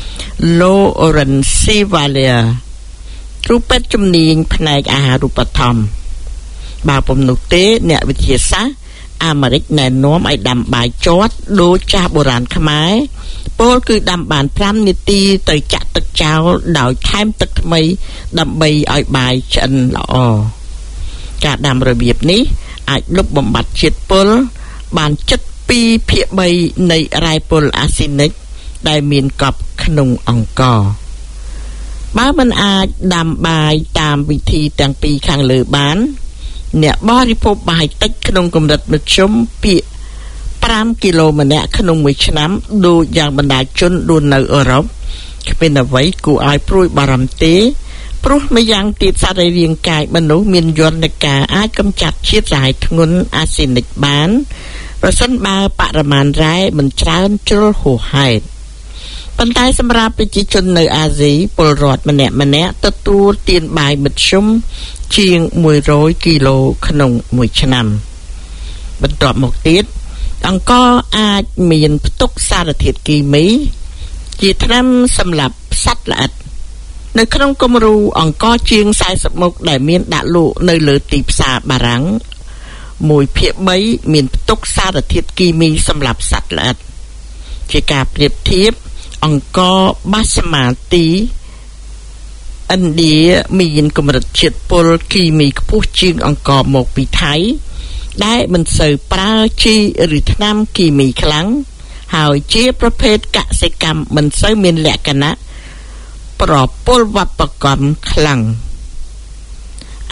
Laurence Valliere គ្រូពេទ្យជំនាញផ្នែកអាហារូបត្ថម្ភបើពុំនោះទេអ្នកវិទ្យាសាស្ត្រអាមេរិកណែនាំឲ្យដាំបាយជាត់ដូចចាស់បុរាណខ្មែរពោលគឺដាំបាន5នាទីទៅចាក់ទឹកចោលដោយថែមទឹកថ្មីដើម្បីឲ្យបាយឆ្អិនល្អការដាំរបៀបនេះអាចលុបបំបាត់ជាតិពុលបានជិតពីរភាគបីនៃរ៉ែពុលអាសេនិកដែលមានកប់ក្នុងអង្ករបើមិនអាចដាំបាយតាមវិធីទាំងពីរខាងលើបានអ្នកបរិភោគបាយតិចក្នុងកម្រិតមធ្យមពី5គីឡូម្នាក់ក្នុងមួយឆ្នាំដូចយ៉ាងបណ្ដាជនរស់នៅអឺរ៉ុបគ្មានអ្វីគួរឲ្យព្រួយបារម្ភទេព្រោះម្យ៉ាងទៀតសរីរាង្គកាយមនុស្សមានយន្តការអាចកម្ចាត់ជាតិរ៉ែធ្ងន់អាសេនិកបានប្រសិនបើបរិមាណរ៉ែមិនច្រើនជ្រុលហួសហេតុប៉ុន្តែសម្រាប់ប្រជាជននៅអាស៊ីពលរដ្ឋម្នាក់ម្នាក់ទទួលទានបាយមធ្យមជាង100គីឡូក្នុងមួយឆ្នាំបន្ទាប់មកទៀតអង្ករអាចមានផ្ទុកសារធាតុគីមីជាថ្នាំសម្រាប់សត្វល្អិតនៅក្នុងគំរូអង្ករជាង40មុខដែលមានដាក់លក់នៅលើទីផ្សារបារាំងមួយភាគបីមានផ្ទុកសារធាតុគីមីសម្រាប់សត្វល្អិតជាការប្រៀបធៀបអង្ករបាសម៉ាទីឥណ្ឌាមានកម្រិតជាតិពុលគីមីខ្ពស់ជាងអង្ករមកពីថៃដែលមិនសូវប្រើជីឬថ្នាំគីមីខ្លាំងហើយជាប្រភេទកសិកម្មមិនសូវមានលក្ខណៈប្រពលវប្បកម្មខ្លាំង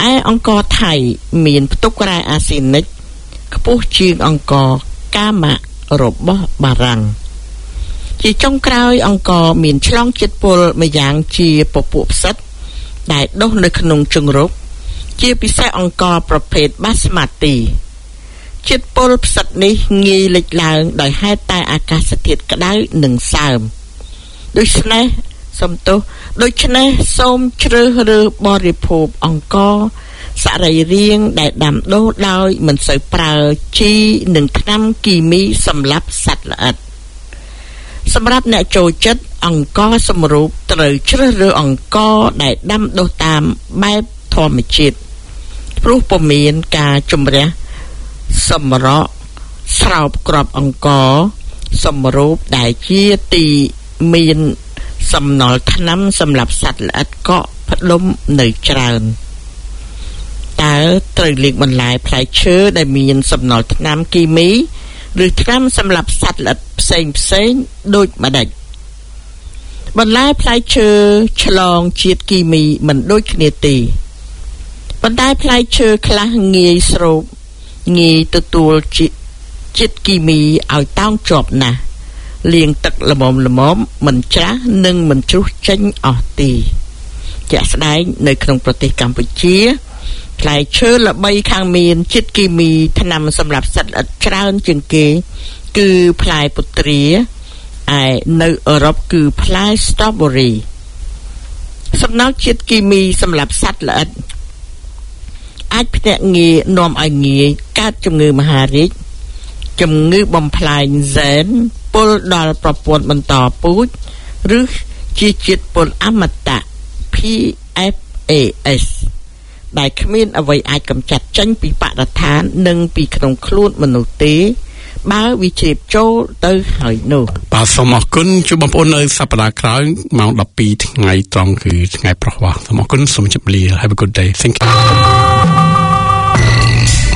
ឯអង្ករថៃមានផ្ទុករ៉ែអាស៊ីនិកខ្ពស់ជាងអង្ករកាម៉ារបស់បារាំងជាចុងក្រោយអង្ករមានឆ្លងជាតិពុលម្យ៉ាងជាពពួកផ្សិតដែលដុះនៅក្នុងជង្រុកជាពិសេសអង្ករប្រភេទបាស្មាទីជាតិពុលផ្សិតនេះងាយលេចឡើងដោយហេតុតែអាកាសធាតុក្តៅនិងសើមដូច្នេះសំទោសដូច្នេះសូមជ្រើសរើសបរិភោគអង្ករសរីរាង្គដែលដាំដុះដោយមិនសូវប្រើជីនិងថ្នាំគីមីសម្រាប់សត្វល្អិតសម្រាប់អ្នកចូលចិត្តអង្ករសម្រូបត្រូវជ្រើសរើសអង្ករដែលដាំដុះតាមបែបធម្មជាតិព្រោះពុំមានការជំរះសម្រក់ស្រោបគ្រាប់អង្ករសម្រូបដែលជាទីមានសំណល់ថ្នាំសម្រាប់សត្វល្អិតកកផ្ដុំនៅច្រើនតើត្រូវលាងបន្លែផ្លែឈើដែលមានសំណល់ថ្នាំគីមីឬថ្នាំសម្រាប់សត្វល្អិតផ្សេងផ្សេងដូចម្ដេចបន្លែផ្លែឈើឆ្លងជាតិគីមីមិនដូចគ្នាទេប៉ុន្តែផ្លែឈើខ្លះងាយស្រូបងាយទទួលជាតិគីមីឲ្យតោងជាប់ណាស់លាងទឹកល្មមល្មមមិនច្រាស់និងមិនជ្រុះចេញអស់ទេជាក់ស្ដែងនៅក្នុងប្រទេសកម្ពុជាផ្លែឈើល្បីខាងមានជាតិគីមីថ្នាំសម្រាប់សត្វល្អិតច្រើនជាងគេគឺផ្លែពុត្រាឯនៅអឺរ៉ុបគឺផ្លែ strawberry សំណល់ជាតិគីមីសម្រាប់សត្វល្អិតអាចភ្នាក់ងារនាំឲ្យងាយកើតជំងឺមហារីកជំងឺបំផ្លាញហ្សែនពុលដល់ប្រព័ន្ធបន្តពូជឬជាជាតិពុលអមតៈ P F A S ដែលគ្មានអ្វីអាចកម្ចាត់ចេញពីបរិស្ថាននិងពីក្នុងខ្លួនមនុស្សទេបើវាជ្រាបចូលទៅហើយនោះបាទសូមអរគុណជួបបងប្អូននៅសប្តាហ៍ក្រោយម៉ោងដប់ពីរថ្ងៃត្រង់គឺថ្ងៃប្រហ័សសូមអរគុណសូមជម្រាបលា Have a good day. Thank you.